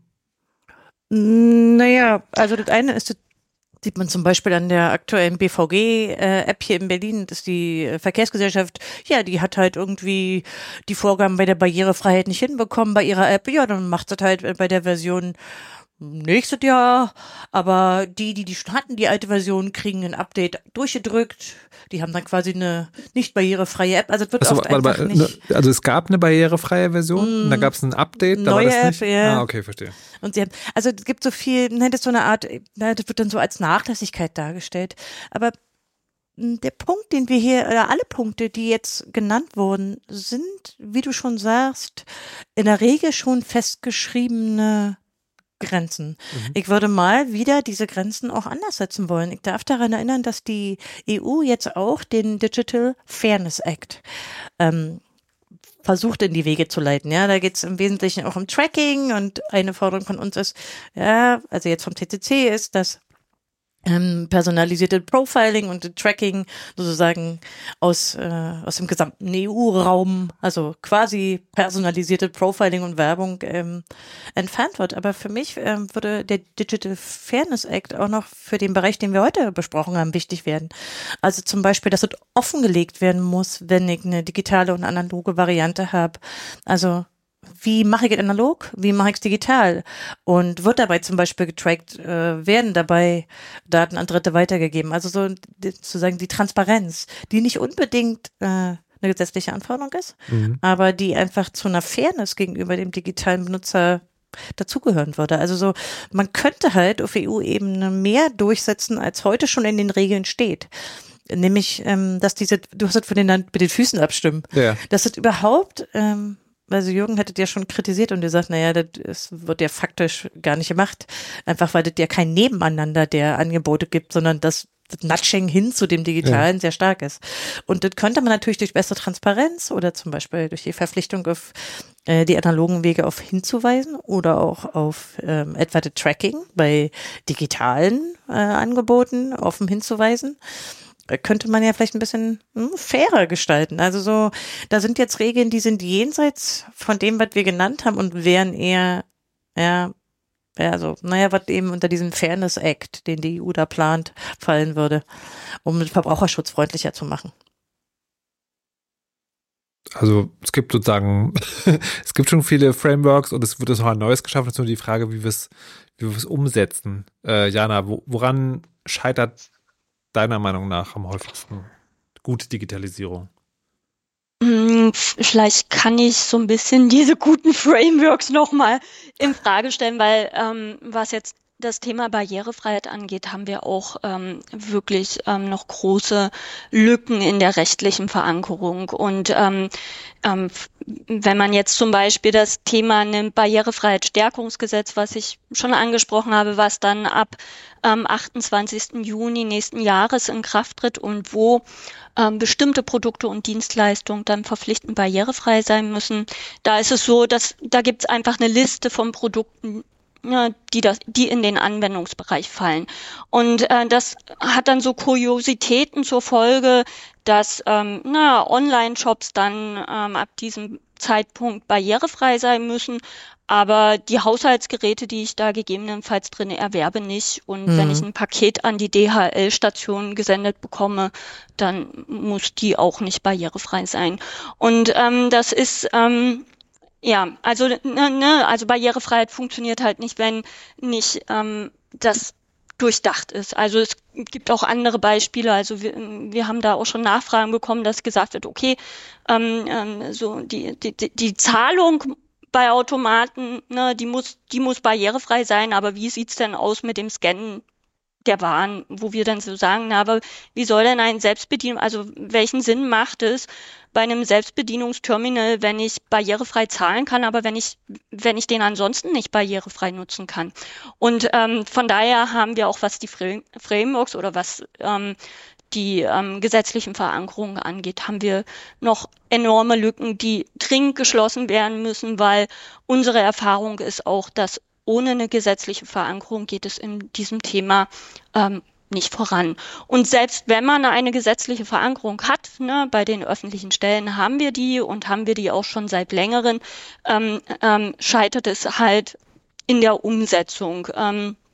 Naja, also das eine ist das sieht man zum Beispiel an der aktuellen B V G-App hier in Berlin, dass die Verkehrsgesellschaft, ja, die hat halt irgendwie die Vorgaben bei der Barrierefreiheit nicht hinbekommen bei ihrer App. Ja, dann macht das halt bei der Version nächstes Jahr, aber die, die die schon hatten, die alte Version, kriegen ein Update durchgedrückt. Die haben dann quasi eine nicht barrierefreie App. Also es wird Achso, oft warte, einfach warte, nicht. Also es gab eine barrierefreie Version, mm, da gab es ein Update, da neue war das App, nicht. ja. Ah, okay, verstehe. Und sie haben, also es gibt so viel, ne, das ist so eine Art, na, das wird dann so als Nachlässigkeit dargestellt. Aber der Punkt, den wir hier, oder alle Punkte, die jetzt genannt wurden, sind, wie du schon sagst, in der Regel schon festgeschriebene Grenzen. Mhm. Ich würde mal wieder diese Grenzen auch anders setzen wollen. Ich darf daran erinnern, dass die E U jetzt auch den Digital Fairness Act ähm, versucht in die Wege zu leiten. Ja, da geht es im Wesentlichen auch um Tracking und eine Forderung von uns ist, ja, also jetzt vom T C C ist, dass Ähm, personalisierte Profiling und Tracking sozusagen aus äh, aus dem gesamten E U-Raum, also quasi personalisierte Profiling und Werbung ähm, entfernt wird. Aber für mich ähm, würde der Digital Fairness Act auch noch für den Bereich, den wir heute besprochen haben, wichtig werden. Also zum Beispiel, dass es offengelegt werden muss, wenn ich eine digitale und analoge Variante habe. Also wie mache ich es analog, wie mache ich es digital und wird dabei zum Beispiel getrackt, äh, werden dabei Daten an Dritte weitergegeben, also so sozusagen die Transparenz, die nicht unbedingt äh, eine gesetzliche Anforderung ist, mhm. aber die einfach zu einer Fairness gegenüber dem digitalen Benutzer dazugehören würde. Also so, man könnte halt auf E U-Ebene mehr durchsetzen, als heute schon in den Regeln steht. Nämlich, ähm, dass diese, du hast es von den, mit den Füßen abstimmen, ja. dass es überhaupt ähm, also Jürgen hattet ja schon kritisiert und gesagt, naja, das wird ja faktisch gar nicht gemacht, einfach weil das ja kein Nebeneinander der Angebote gibt, sondern das, das Nudging hin zu dem Digitalen ja. sehr stark ist. Und das könnte man natürlich durch bessere Transparenz oder zum Beispiel durch die Verpflichtung auf äh, die analogen Wege auf hinzuweisen oder auch auf ähm, etwa das Tracking bei digitalen äh, Angeboten offen hinzuweisen. Könnte man ja vielleicht ein bisschen hm, fairer gestalten. Also so, da sind jetzt Regeln, die sind jenseits von dem, was wir genannt haben und wären eher, ja, ja, so, naja, was eben unter diesem Fairness Act, den die E U da plant, fallen würde, um den Verbraucherschutz freundlicher zu machen. Also es gibt sozusagen, es gibt schon viele Frameworks und es wird jetzt noch ein neues geschaffen. Es ist nur die Frage, wie wir es, wie wir es umsetzen. Äh, Jana, wo, woran scheitert deiner Meinung nach am häufigsten gute Digitalisierung? Vielleicht kann ich so ein bisschen diese guten Frameworks nochmal in Frage stellen, weil ähm, was jetzt das Thema Barrierefreiheit angeht, haben wir auch ähm, wirklich ähm, noch große Lücken in der rechtlichen Verankerung. Und ähm, ähm, wenn man jetzt zum Beispiel das Thema nimmt, Barrierefreiheitsstärkungsgesetz, was ich schon angesprochen habe, was dann ab ähm, achtundzwanzigsten Juni nächsten Jahres in Kraft tritt und wo ähm, bestimmte Produkte und Dienstleistungen dann verpflichtend barrierefrei sein müssen, da ist es so, dass da gibt es einfach eine Liste von Produkten, ja, die das, die in den Anwendungsbereich fallen. Und äh, das hat dann so Kuriositäten zur Folge, dass ähm, na, Online-Shops dann ähm, ab diesem Zeitpunkt barrierefrei sein müssen, aber die Haushaltsgeräte, die ich da gegebenenfalls drin erwerbe, nicht. Und mhm. wenn ich ein Paket an die D H L-Station gesendet bekomme, dann muss die auch nicht barrierefrei sein. Und ähm, das ist ähm, Ja, also ne, ne, also Barrierefreiheit funktioniert halt nicht, wenn nicht ähm, das durchdacht ist. Also es gibt auch andere Beispiele. Also wir, wir haben da auch schon Nachfragen bekommen, dass gesagt wird, okay, ähm, ähm, so die, die die Zahlung bei Automaten, ne, die muss die muss barrierefrei sein. Aber wie sieht's denn aus mit dem Scannen der Waren, wo wir dann so sagen, na, aber wie soll denn ein Selbstbedienung, also welchen Sinn macht es bei einem Selbstbedienungsterminal, wenn ich barrierefrei zahlen kann, aber wenn ich wenn ich den ansonsten nicht barrierefrei nutzen kann? Und ähm, von daher haben wir auch, was die Frame- Frameworks oder was ähm, die ähm, gesetzlichen Verankerungen angeht, haben wir noch enorme Lücken, die dringend geschlossen werden müssen, weil unsere Erfahrung ist auch, dass ohne eine gesetzliche Verankerung geht es in diesem Thema ähm, nicht voran. Und selbst wenn man eine gesetzliche Verankerung hat, ne, bei den öffentlichen Stellen haben wir die und haben wir die auch schon seit längerem, ähm, ähm, scheitert es halt in der Umsetzung. Ähm,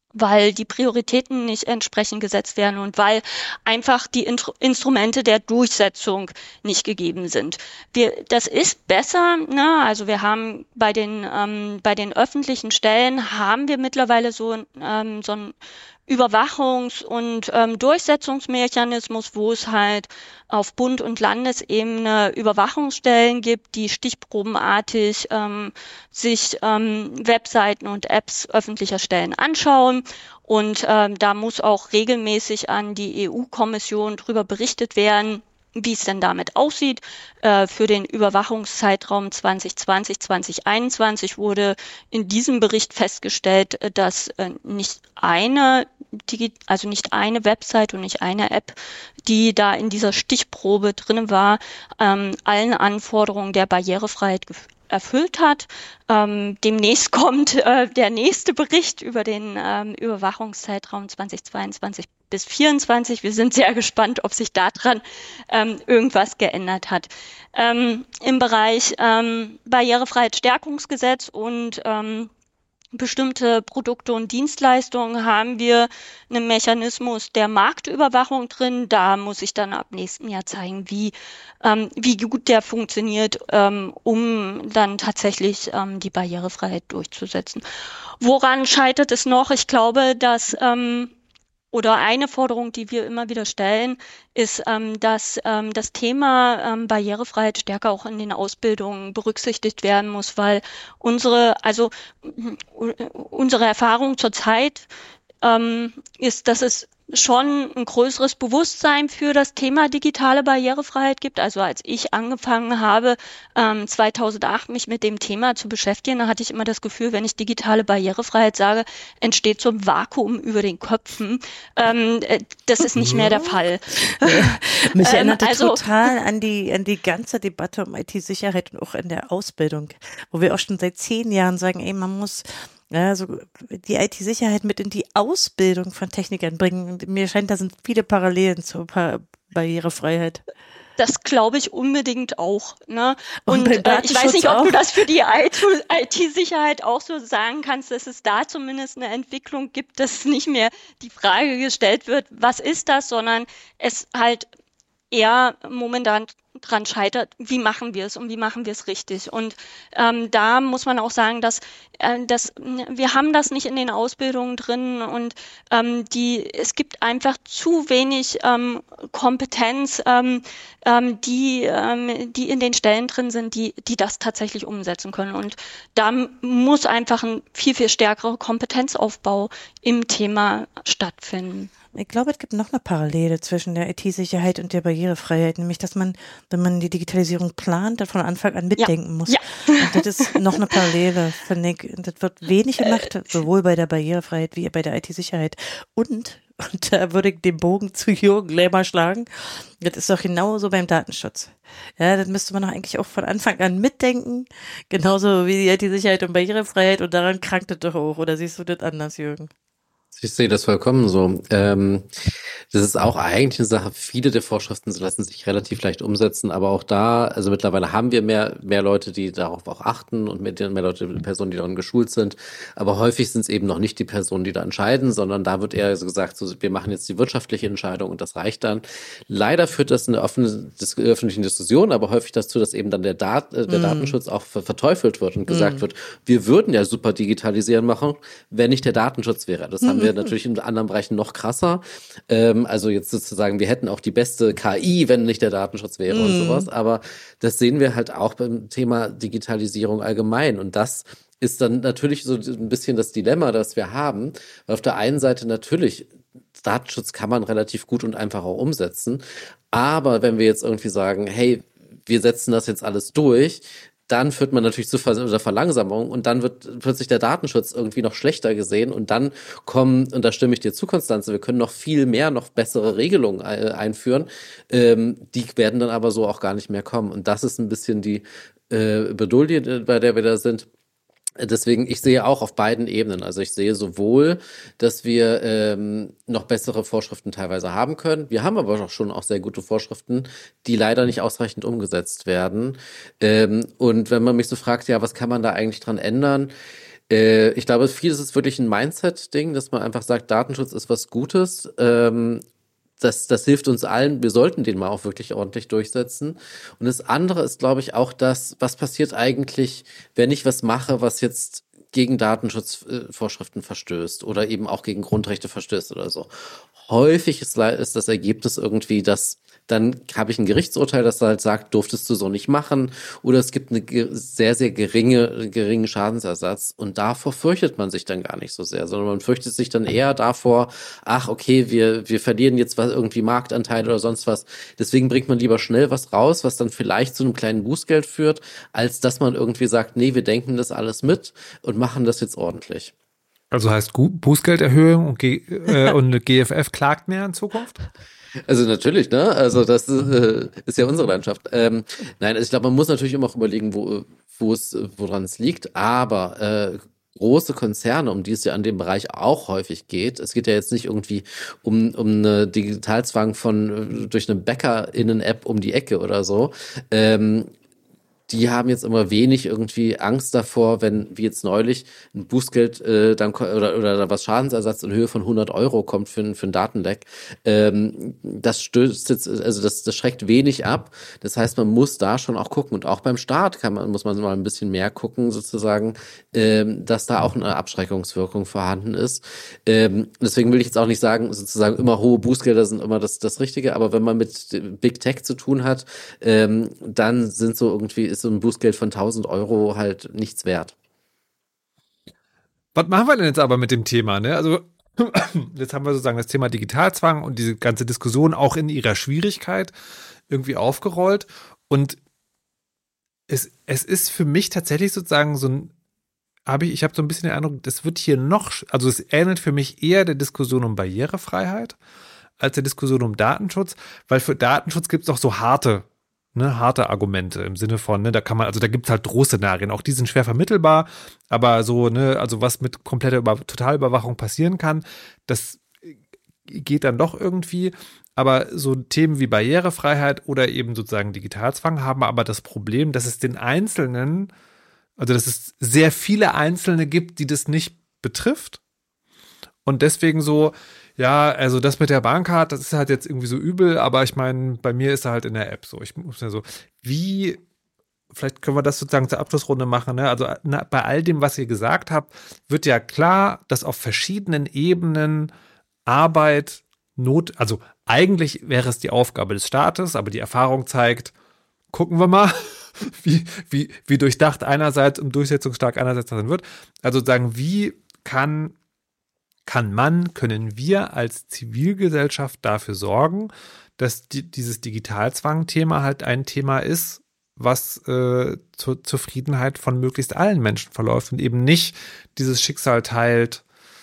weil die Prioritäten nicht entsprechend gesetzt werden und weil einfach die Intro- Instrumente der Durchsetzung nicht gegeben sind. Wir, das ist besser, ne? Also wir haben bei den ähm, bei den öffentlichen Stellen haben wir mittlerweile so ähm, so ein Überwachungs- und ähm, Durchsetzungsmechanismus, wo es halt auf Bund- und Landesebene Überwachungsstellen gibt, die stichprobenartig ähm, sich ähm, Webseiten und Apps öffentlicher Stellen anschauen. Und ähm, da muss auch regelmäßig an die E U-Kommission drüber berichtet werden, wie es denn damit aussieht. Äh, für den Überwachungszeitraum zwanzig zwanzig, zwanzig einundzwanzig wurde in diesem Bericht festgestellt, äh, dass äh, nicht eine, Digi- also nicht eine Website und nicht eine App, die da in dieser Stichprobe drin war, ähm, allen Anforderungen der Barrierefreiheit gef- erfüllt hat. Ähm, demnächst kommt äh, der nächste Bericht über den ähm, Überwachungszeitraum zwanzig zweiundzwanzig bis vierundzwanzig. Wir sind sehr gespannt, ob sich daran ähm, irgendwas geändert hat. Ähm, im Bereich ähm, Barrierefreiheitsstärkungsgesetz und ähm, bestimmte Produkte und Dienstleistungen haben wir einen Mechanismus der Marktüberwachung drin. Da muss ich dann ab nächstem Jahr zeigen, wie, ähm, wie gut der funktioniert, ähm, um dann tatsächlich ähm, die Barrierefreiheit durchzusetzen. Woran scheitert es noch? Ich glaube, dass ähm, oder eine Forderung, die wir immer wieder stellen, ist, ähm, dass ähm, das Thema ähm, Barrierefreiheit stärker auch in den Ausbildungen berücksichtigt werden muss, weil unsere, also äh, unsere Erfahrung zurzeit ähm, ist, dass es schon ein größeres Bewusstsein für das Thema digitale Barrierefreiheit gibt. Also als ich angefangen habe, ähm, zweitausendacht mich mit dem Thema zu beschäftigen, da hatte ich immer das Gefühl, wenn ich digitale Barrierefreiheit sage, entsteht so ein Vakuum über den Köpfen. Ähm, äh, das ist nicht mehr der Fall. Mich erinnert ähm, also, total an die, an die ganze Debatte um I T-Sicherheit und auch in der Ausbildung, wo wir auch schon seit zehn Jahren sagen, ey, man muss ja, so die I T-Sicherheit mit in die Ausbildung von Technikern bringen. Und mir scheint, da sind viele Parallelen zur Bar- Barrierefreiheit. Das glaube ich unbedingt auch. Ne? Und, Und äh, ich weiß nicht, ob auch? du das für die I T-Sicherheit auch so sagen kannst, dass es da zumindest eine Entwicklung gibt, dass nicht mehr die Frage gestellt wird, was ist das, sondern es halt eher momentan dran scheitert, wie machen wir es und wie machen wir es richtig. Und ähm, da muss man auch sagen, dass, äh, dass wir haben das nicht in den Ausbildungen drin und ähm, die es gibt einfach zu wenig ähm, Kompetenz, ähm, ähm, die ähm, die in den Stellen drin sind, die die das tatsächlich umsetzen können. Und da muss einfach ein viel viel stärkerer Kompetenzaufbau im Thema stattfinden. Ich glaube, es gibt noch eine Parallele zwischen der I T-Sicherheit und der Barrierefreiheit, nämlich, dass man, wenn man die Digitalisierung plant, dann von Anfang an mitdenken ja. muss. Ja. Und das ist noch eine Parallele, finde ich. Und das wird wenig gemacht, sowohl bei der Barrierefreiheit wie bei der I T-Sicherheit. Und, und da würde ich den Bogen zu Jürgen gleich mal schlagen, das ist doch genauso beim Datenschutz. Ja, das müsste man doch eigentlich auch von Anfang an mitdenken, genauso wie die I T-Sicherheit und Barrierefreiheit, und daran krankt es doch auch. Oder siehst du das anders, Jürgen? Ich sehe das vollkommen so. Ähm, das ist auch eigentlich eine Sache. Viele der Vorschriften lassen sich relativ leicht umsetzen, aber auch da, also mittlerweile haben wir mehr mehr Leute, die darauf auch achten und mehr, mehr Leute, Personen, die daran geschult sind. Aber häufig sind es eben noch nicht die Personen, die da entscheiden, sondern da wird eher so gesagt, so, wir machen jetzt die wirtschaftliche Entscheidung und das reicht dann. Leider führt das in der offenen, dis- öffentlichen Diskussion, aber häufig dazu, dass eben dann der, Dat, äh, der mm. Datenschutz auch ver- verteufelt wird und gesagt mm. wird, wir würden ja super digitalisieren machen, wenn nicht der Datenschutz wäre. Das haben wir natürlich in anderen Bereichen noch krasser. Ähm, also jetzt sozusagen, wir hätten auch die beste K I, wenn nicht der Datenschutz wäre mm. und sowas. Aber das sehen wir halt auch beim Thema Digitalisierung allgemein. Und das ist dann natürlich so ein bisschen das Dilemma, das wir haben. Weil auf der einen Seite natürlich, Datenschutz kann man relativ gut und einfach auch umsetzen. Aber wenn wir jetzt irgendwie sagen, hey, wir setzen das jetzt alles durch, dann führt man natürlich zu Ver- Verlangsamung und dann wird plötzlich der Datenschutz irgendwie noch schlechter gesehen und dann kommen, und da stimme ich dir zu, Konstanze, wir können noch viel mehr, noch bessere Regelungen äh, einführen, ähm, die werden dann aber so auch gar nicht mehr kommen und das ist ein bisschen die äh, Beduld, bei der wir da sind. Deswegen, ich sehe auch auf beiden Ebenen, also ich sehe sowohl, dass wir ähm, noch bessere Vorschriften teilweise haben können, wir haben aber auch schon auch sehr gute Vorschriften, die leider nicht ausreichend umgesetzt werden. Ähm, und wenn man mich so fragt, ja, was kann man da eigentlich dran ändern? Äh, ich glaube, vieles ist wirklich ein Mindset-Ding, dass man einfach sagt, Datenschutz ist was Gutes. Ähm, das, das hilft uns allen. Wir sollten den mal auch wirklich ordentlich durchsetzen. Und das andere ist, glaube ich, auch das, was passiert eigentlich, wenn ich was mache, was jetzt gegen Datenschutzvorschriften verstößt oder eben auch gegen Grundrechte verstößt oder so. Häufig ist, ist das Ergebnis irgendwie, dass dann habe ich ein Gerichtsurteil, das halt sagt, durftest du so nicht machen, oder es gibt eine sehr, sehr geringe, geringen Schadensersatz, und davor fürchtet man sich dann gar nicht so sehr, sondern man fürchtet sich dann eher davor, ach, okay, wir, wir verlieren jetzt was, irgendwie Marktanteile oder sonst was. Deswegen bringt man lieber schnell was raus, was dann vielleicht zu einem kleinen Bußgeld führt, als dass man irgendwie sagt, nee, wir denken das alles mit und machen das jetzt ordentlich. Also heißt Bußgelderhöhung und, G äh, und G F F klagt mehr in Zukunft? Also natürlich, ne? Also das äh, ist ja unsere Landschaft. Ähm, nein, also ich glaube, man muss natürlich immer auch überlegen, wo, wo es, woran es liegt. Aber äh, große Konzerne, um die es ja an dem Bereich auch häufig geht, es geht ja jetzt nicht irgendwie um um eine Digitalzwang von durch eine BäckerInnen-App um die Ecke oder so. Ähm, die haben jetzt immer wenig irgendwie Angst davor, wenn, wie jetzt neulich, ein Bußgeld äh, dann oder oder was Schadensersatz in Höhe von hundert Euro kommt für, für ein Datenleck. Ähm, das stößt jetzt, also das, das schreckt wenig ab. Das heißt, man muss da schon auch gucken. Und auch beim Staat kann man, muss man mal ein bisschen mehr gucken, sozusagen, ähm, dass da auch eine Abschreckungswirkung vorhanden ist. Ähm, deswegen will ich jetzt auch nicht sagen, sozusagen immer hohe Bußgelder sind immer das, das Richtige. Aber wenn man mit Big Tech zu tun hat, ähm, dann sind so irgendwie ist so ein Bußgeld von tausend Euro halt nichts wert. Was machen wir denn jetzt aber mit dem Thema, ne? Also jetzt haben wir sozusagen das Thema Digitalzwang und diese ganze Diskussion auch in ihrer Schwierigkeit irgendwie aufgerollt, und es, es ist für mich tatsächlich sozusagen so ein, habe ich, ich habe so ein bisschen den Eindruck, das wird hier noch, also es ähnelt für mich eher der Diskussion um Barrierefreiheit als der Diskussion um Datenschutz, weil für Datenschutz gibt es auch so harte Ne, harte Argumente im Sinne von, ne, da kann man, also da gibt es halt Drohszenarien, auch die sind schwer vermittelbar, aber so, ne, also was mit kompletter Über- Totalüberwachung passieren kann, das geht dann doch irgendwie, aber so Themen wie Barrierefreiheit oder eben sozusagen Digitalzwang haben aber das Problem, dass es den Einzelnen, also dass es sehr viele Einzelne gibt, die das nicht betrifft, und deswegen so, ja, also das mit der Bahncard, das ist halt jetzt irgendwie so übel, aber ich meine, bei mir ist er halt in der App so. Ich muss ja so, wie, vielleicht können wir das sozusagen zur Abschlussrunde machen, ne? Also na, bei all dem, was ihr gesagt habt, wird ja klar, dass auf verschiedenen Ebenen Arbeit not, also eigentlich wäre es die Aufgabe des Staates, aber die Erfahrung zeigt, gucken wir mal, wie, wie, wie durchdacht einerseits und durchsetzungsstark einerseits das dann wird. Also sagen, wie kann kann man, können wir als Zivilgesellschaft dafür sorgen, dass die, dieses Digitalzwang-Thema halt ein Thema ist, was äh, zur Zufriedenheit von möglichst allen Menschen verläuft und eben nicht dieses Schicksal teilt,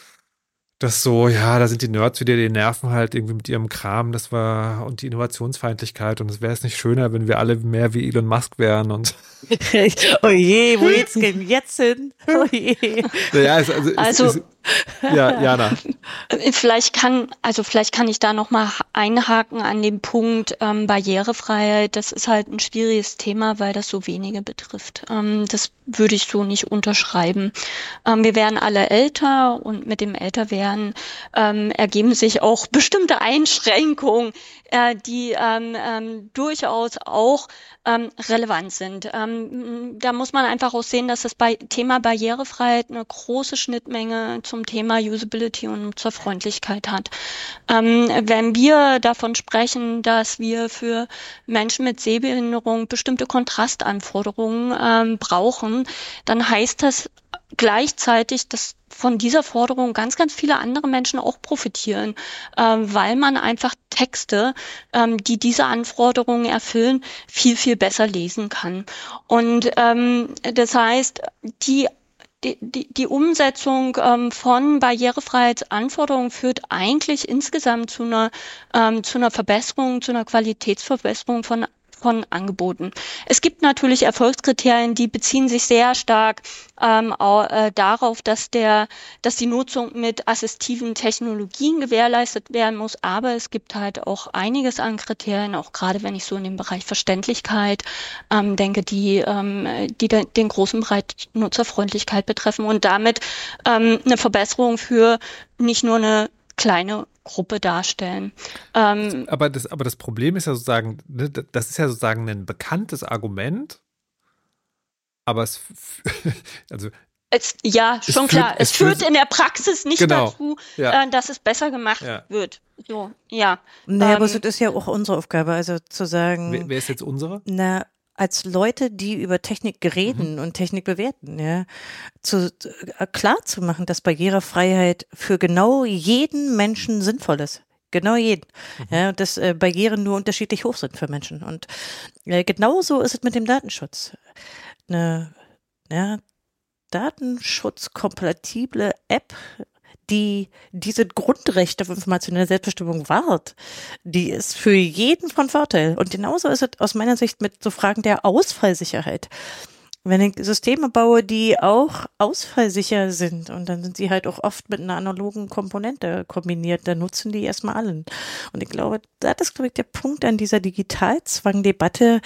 das so, ja, da sind die Nerds wieder, die nerven halt irgendwie mit ihrem Kram, das war, und die Innovationsfeindlichkeit, und es wäre es nicht schöner, wenn wir alle mehr wie Elon Musk wären und oh je, wo geht's denn jetzt hin? Oh je. Ja, es, also, also es, es, ja, Jana. Vielleicht kann, also vielleicht kann ich da noch mal einhaken an dem Punkt ähm, Barrierefreiheit. Das ist halt ein schwieriges Thema, weil das so wenige betrifft. Ähm, das würde ich so nicht unterschreiben. Ähm, wir werden alle älter, und mit dem Älterwerden ähm, ergeben sich auch bestimmte Einschränkungen, äh, die ähm, ähm, durchaus auch ähm, relevant sind. Ähm, da muss man einfach auch sehen, dass das bei Thema Barrierefreiheit eine große Schnittmenge zum Thema Usability und zur Freundlichkeit hat. Ähm, wenn wir davon sprechen, dass wir für Menschen mit Sehbehinderung bestimmte Kontrastanforderungen ähm, brauchen, dann heißt das gleichzeitig, dass von dieser Forderung ganz, ganz viele andere Menschen auch profitieren, ähm, weil man einfach Texte, ähm, die diese Anforderungen erfüllen, viel, viel besser lesen kann. Und ähm, das heißt, die Die, die, die Umsetzung ähm, von Barrierefreiheitsanforderungen führt eigentlich insgesamt zu einer, ähm, zu einer Verbesserung, zu einer Qualitätsverbesserung von von Angeboten. Es gibt natürlich Erfolgskriterien, die beziehen sich sehr stark ähm, au, äh, darauf, dass der, dass die Nutzung mit assistiven Technologien gewährleistet werden muss. Aber es gibt halt auch einiges an Kriterien, auch gerade wenn ich so in den Bereich Verständlichkeit ähm, denke, die, ähm, die de, den großen Bereich Nutzerfreundlichkeit betreffen und damit ähm, eine Verbesserung für nicht nur eine kleine Gruppe darstellen. Ähm, aber, das, aber das Problem ist ja sozusagen, ne, das ist ja sozusagen ein bekanntes Argument, aber es, also es, ja, es schon führt, klar. Es, es führt, führt in der Praxis nicht genau, dazu, ja. äh, dass es besser gemacht ja. wird. So, ja. Naja, ähm, aber es ist ja auch unsere Aufgabe, also zu sagen. Wer, wer ist jetzt unsere? Na, als Leute, die über Technik reden mhm. und Technik bewerten, ja, zu, äh, klar zu machen, dass Barrierefreiheit für genau jeden Menschen sinnvoll ist. Genau jeden. Mhm. Ja, dass äh, Barrieren nur unterschiedlich hoch sind für Menschen. Und äh, genauso ist es mit dem Datenschutz. Eine ja, datenschutzkompatible App, die diese Grundrechte auf informationelle Selbstbestimmung wahrt, die ist für jeden von Vorteil. Und genauso ist es aus meiner Sicht mit so Fragen der Ausfallsicherheit. Wenn ich Systeme baue, die auch ausfallsicher sind, und dann sind sie halt auch oft mit einer analogen Komponente kombiniert, dann nutzen die erstmal allen. Und ich glaube, das ist, glaube ich, der Punkt an dieser Digitalzwang-Debatte,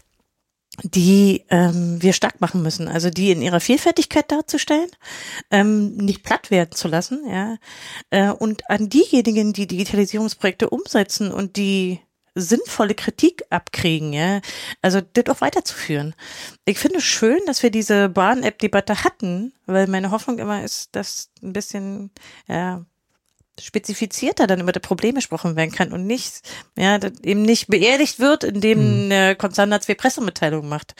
die ähm, wir stark machen müssen, also die in ihrer Vielfältigkeit darzustellen, ähm, nicht platt werden zu lassen, ja, äh, und an diejenigen, die Digitalisierungsprojekte umsetzen und die sinnvolle Kritik abkriegen, ja, also das auch weiterzuführen. Ich finde es schön, dass wir diese Bahn-App-Debatte hatten, weil meine Hoffnung immer ist, dass ein bisschen, ja, spezifizierter dann über die Probleme gesprochen werden kann und nicht, ja, eben nicht beerdigt wird, indem ein Konzern da zwei Pressemitteilungen macht.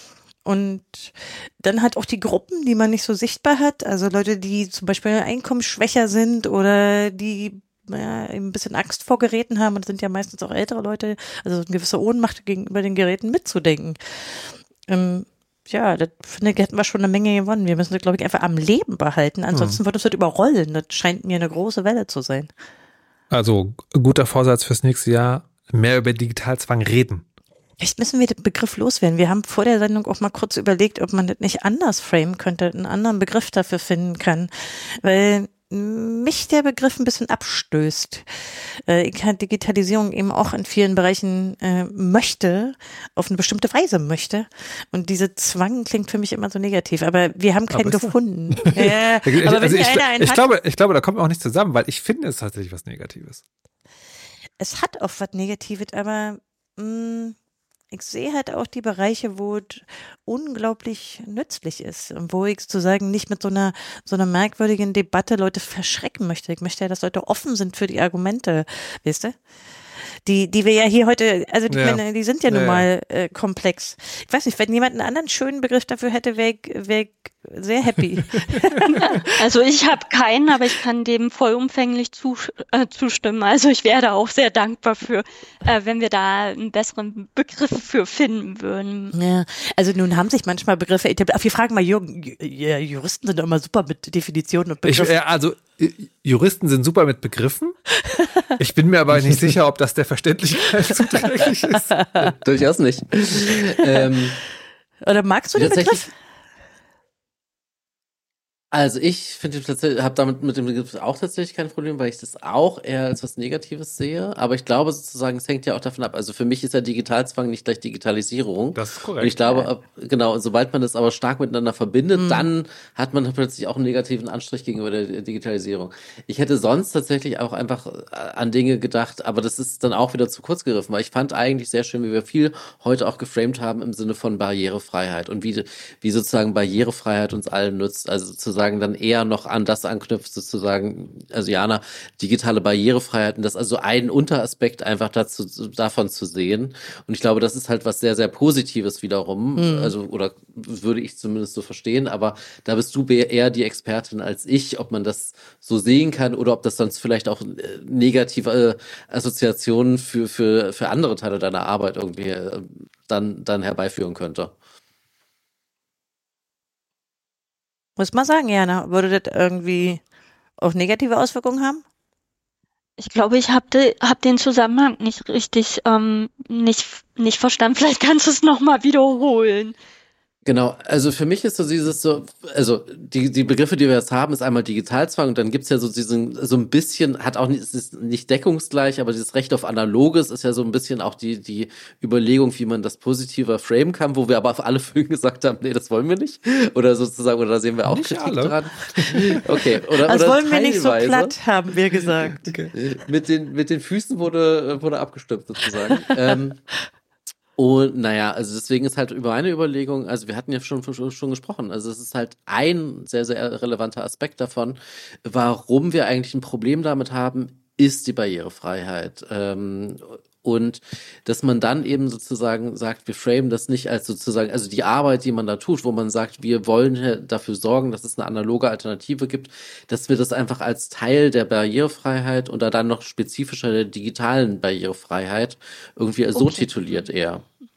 Und dann halt auch die Gruppen, die man nicht so sichtbar hat, also Leute, die zum Beispiel einkommensschwächer sind oder die ja, ein bisschen Angst vor Geräten haben, und das sind ja meistens auch ältere Leute, also eine gewisse Ohnmacht gegenüber den Geräten mitzudenken. Ähm, Ja, das finde ich, hätten wir schon eine Menge gewonnen. Wir müssen das, glaube ich, einfach am Leben behalten. Ansonsten hm. wird uns das überrollen. Das scheint mir eine große Welle zu sein. Also, guter Vorsatz fürs nächste Jahr, mehr über Digitalzwang reden. Vielleicht müssen wir den Begriff loswerden. Wir haben vor der Sendung auch mal kurz überlegt, ob man das nicht anders framen könnte, einen anderen Begriff dafür finden kann. Weil mich der Begriff ein bisschen abstößt. Äh, ich kann Digitalisierung eben auch in vielen Bereichen äh, möchte, auf eine bestimmte Weise möchte. Und diese Zwang klingt für mich immer so negativ. Aber wir haben keinen gefunden. ja, ich, aber wenn also ich, einer einen ich, hat, glaube, ich glaube, da kommt man auch nicht zusammen, weil ich finde es tatsächlich was Negatives. Es hat auch was Negatives, aber mh, ich sehe halt auch die Bereiche, wo es unglaublich nützlich ist und wo ich sozusagen nicht mit so einer so einer merkwürdigen Debatte Leute verschrecken möchte. Ich möchte ja, dass Leute offen sind für die Argumente, weißt du? Die, die wir ja hier heute, also die, ja. meine, die sind ja nun ja, mal äh, komplex. Ich weiß nicht, wenn jemand einen anderen schönen Begriff dafür hätte, wäre ich, wär ich sehr happy. Also ich habe keinen, aber ich kann dem vollumfänglich zu, äh, zustimmen. Also ich wäre auch sehr dankbar für, äh, wenn wir da einen besseren Begriff für finden würden. Ja, also nun haben sich manchmal Begriffe etabliert. Wir fragen mal Jürgen, Juristen sind immer super mit Definitionen und Begriffen. Ich, also Juristen sind super mit Begriffen. Ich bin mir aber nicht sicher, ob das der Verständlichkeit zuträglich ist. Durchaus nicht. ähm, Oder magst du den Begriff? Also ich finde tatsächlich, habe damit mit dem Begriff auch tatsächlich kein Problem, weil ich das auch eher als was Negatives sehe. Aber ich glaube sozusagen, es hängt ja auch davon ab. Also für mich ist ja Digitalzwang nicht gleich Digitalisierung. Das ist korrekt. Und ich glaube, ab, genau, sobald man das aber stark miteinander verbindet, mhm. dann hat man plötzlich auch einen negativen Anstrich gegenüber der Digitalisierung. Ich hätte sonst tatsächlich auch einfach an Dinge gedacht, aber das ist dann auch wieder zu kurz gegriffen, weil ich fand eigentlich sehr schön, wie wir viel heute auch geframed haben im Sinne von Barrierefreiheit und wie, wie sozusagen Barrierefreiheit uns allen nützt. Also sozusagen dann eher noch an das anknüpft, sozusagen, also Jana, digitale Barrierefreiheit und das also ein Unteraspekt einfach dazu, davon zu sehen. Und ich glaube, das ist halt was sehr, sehr Positives wiederum, mhm. also, oder würde ich zumindest so verstehen, aber da bist du eher die Expertin als ich, ob man das so sehen kann oder ob das sonst vielleicht auch negative Assoziationen für, für, für andere Teile deiner Arbeit irgendwie dann, dann herbeiführen könnte. Muss man sagen, Jana, würde das irgendwie auch negative Auswirkungen haben? Ich glaube, ich habe de, hab den Zusammenhang nicht richtig ähm, nicht, nicht verstanden. Vielleicht kannst du es nochmal wiederholen. Genau, also für mich ist so dieses so, also die die Begriffe, die wir jetzt haben, ist einmal Digitalzwang und dann gibt's ja so diesen, so ein bisschen, hat auch nicht, es ist nicht deckungsgleich, aber dieses Recht auf Analoges ist ja so ein bisschen auch die die Überlegung, wie man das positiver framen kann, wo wir aber auf alle Fälle gesagt haben, nee, das wollen wir nicht. Oder sozusagen, oder da sehen wir auch Nicht Kritik alle. dran. Okay, oder Das oder wollen wir nicht so teilweise. platt, haben wir gesagt. Okay. Mit den mit den Füßen wurde wurde abgestimmt sozusagen. ähm, Und naja, also deswegen ist halt über eine Überlegung, also wir hatten ja schon, schon, schon gesprochen, also es ist halt ein sehr, sehr relevanter Aspekt davon, warum wir eigentlich ein Problem damit haben, ist die Barrierefreiheit. Ähm, und dass man dann eben sozusagen sagt, wir framen das nicht als sozusagen, also die Arbeit, die man da tut, wo man sagt, wir wollen dafür sorgen, dass es eine analoge Alternative gibt, dass wir das einfach als Teil der Barrierefreiheit oder dann noch spezifischer der digitalen Barrierefreiheit irgendwie so Okay. tituliert eher.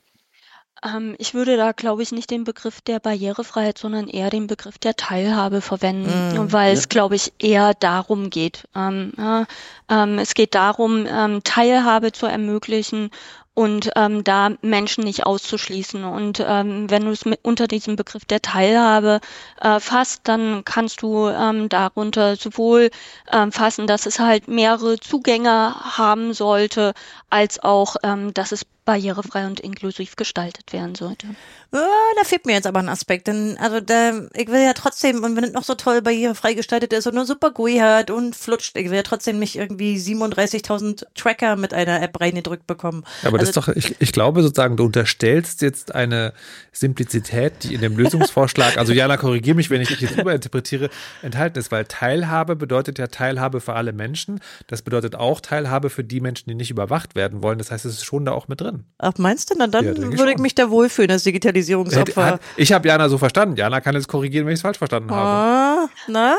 Ähm, ich würde da, glaube ich, nicht den Begriff der Barrierefreiheit, sondern eher den Begriff der Teilhabe verwenden, Mm. weil Ja. es, glaube ich, eher darum geht. Ähm, ja, ähm, es geht darum, ähm, Teilhabe zu ermöglichen und ähm, da Menschen nicht auszuschließen. Und ähm, wenn du es mit unter diesem Begriff der Teilhabe äh, fasst, dann kannst du ähm, darunter sowohl ähm, fassen, dass es halt mehrere Zugänge haben sollte, als auch, ähm, dass es barrierefrei und inklusiv gestaltet werden sollte. Oh, da fehlt mir jetzt aber ein Aspekt, denn also da, ich will ja trotzdem, und wenn es noch so toll barrierefrei gestaltet ist und nur super G U I hat und flutscht, ich will ja trotzdem nicht irgendwie siebenunddreißigtausend Tracker mit einer App reingedrückt bekommen. Aber das Also- ist doch, ich, ich glaube sozusagen, du unterstellst jetzt eine Simplizität, die in dem Lösungsvorschlag, also Jana, korrigiere mich, wenn ich dich jetzt überinterpretiere, enthalten ist, weil Teilhabe bedeutet ja Teilhabe für alle Menschen. Das bedeutet auch Teilhabe für die Menschen, die nicht überwacht werden wollen. Das heißt, es ist schon da auch mit drin. Ach, meinst du? Na dann Ja, denke ich würde ich schon. mich da wohlfühlen als Digitalisierungsopfer. Hat, ich habe Jana so verstanden. Jana kann jetzt korrigieren, wenn ich es falsch verstanden habe. Ah, na?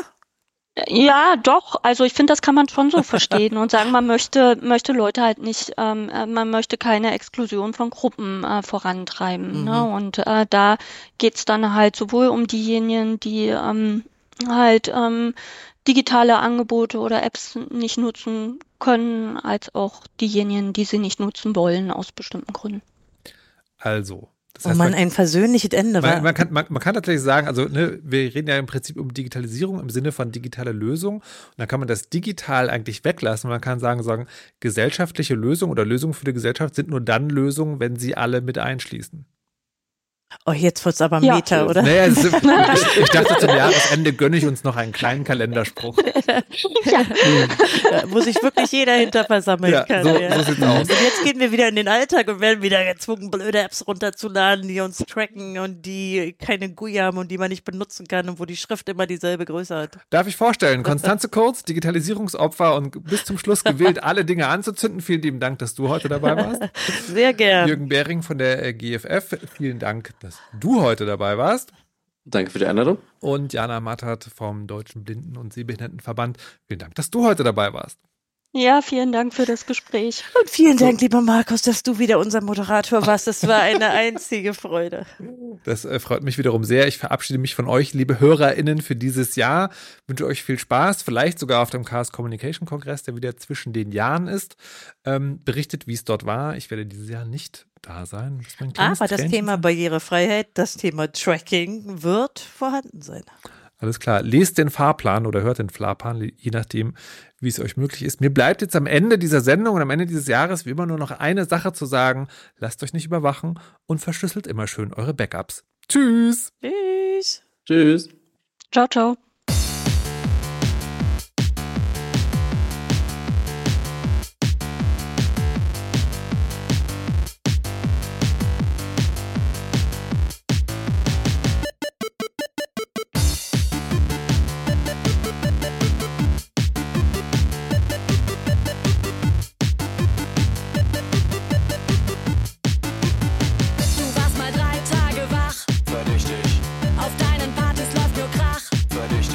Ja, doch. Also ich finde, das kann man schon so verstehen und sagen, man möchte möchte Leute halt nicht, ähm, äh, man möchte keine Exklusion von Gruppen äh, vorantreiben. Mhm. Ne? Und äh, da geht's dann halt sowohl um diejenigen, die ähm, halt ähm, digitale Angebote oder Apps nicht nutzen können, als auch diejenigen, die sie nicht nutzen wollen aus bestimmten Gründen. Also, das Oh heißt, Mann, man, ein versöhnliches Ende. man, war. man, kann, man, man kann tatsächlich sagen, also ne, wir reden ja im Prinzip um Digitalisierung im Sinne von digitale Lösung. Und dann kann man das digital eigentlich weglassen. Man kann sagen, sagen, gesellschaftliche Lösungen oder Lösungen für die Gesellschaft sind nur dann Lösungen, wenn sie alle mit einschließen. Oh, jetzt wird's aber Ja. Meta, oder? Naja, es ist, ich, ich dachte, zum Jahresende gönne ich uns noch einen kleinen Kalenderspruch. Ja, Ja, wo sich wirklich jeder hinter versammeln Ja, kann. so, ja. so sieht's aus. Und jetzt gehen wir wieder in den Alltag und werden wieder gezwungen, blöde Apps runterzuladen, die uns tracken und die keine G U I haben und die man nicht benutzen kann und wo die Schrift immer dieselbe Größe hat. Darf ich vorstellen, Konstanze Kurz, Digitalisierungsopfer und bis zum Schluss gewillt, alle Dinge anzuzünden. Vielen lieben Dank, dass du heute dabei warst. Sehr gern. Jürgen Behring von der äh, G F F, vielen Dank, dass du heute dabei warst. Danke für die Einladung. Und Jana Mattert vom Deutschen Blinden- und Sehbehindertenverband, vielen Dank, dass du heute dabei warst. ja, vielen Dank für das Gespräch. Und vielen Dank, lieber Markus, dass du wieder unser Moderator warst. Es war eine einzige Freude. Das äh, freut mich wiederum sehr. Ich verabschiede mich von euch, liebe HörerInnen, für dieses Jahr. Wünsche euch viel Spaß, vielleicht sogar auf dem Chaos Communication Kongress, der wieder zwischen den Jahren ist. Ähm, berichtet, wie es dort war. Ich werde dieses Jahr nicht da sein. Das ist mein kleines Aber das Tränchen. Thema Barrierefreiheit, das Thema Tracking wird vorhanden sein. Alles klar. Lest den Fahrplan oder hört den Fahrplan, je nachdem, wie es euch möglich ist. Mir bleibt jetzt am Ende dieser Sendung und am Ende dieses Jahres wie immer nur noch eine Sache zu sagen. Lasst euch nicht überwachen und verschlüsselt immer schön eure Backups. Tschüss! Tschüss. Tschüss. Ciao, ciao. Du warst mal drei Tage wach. Verdächtig, Auf deinen Partys läuft nur Krach. verdächtig.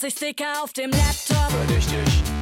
vierundzwanzig Sticker auf dem Laptop. Verdächtig.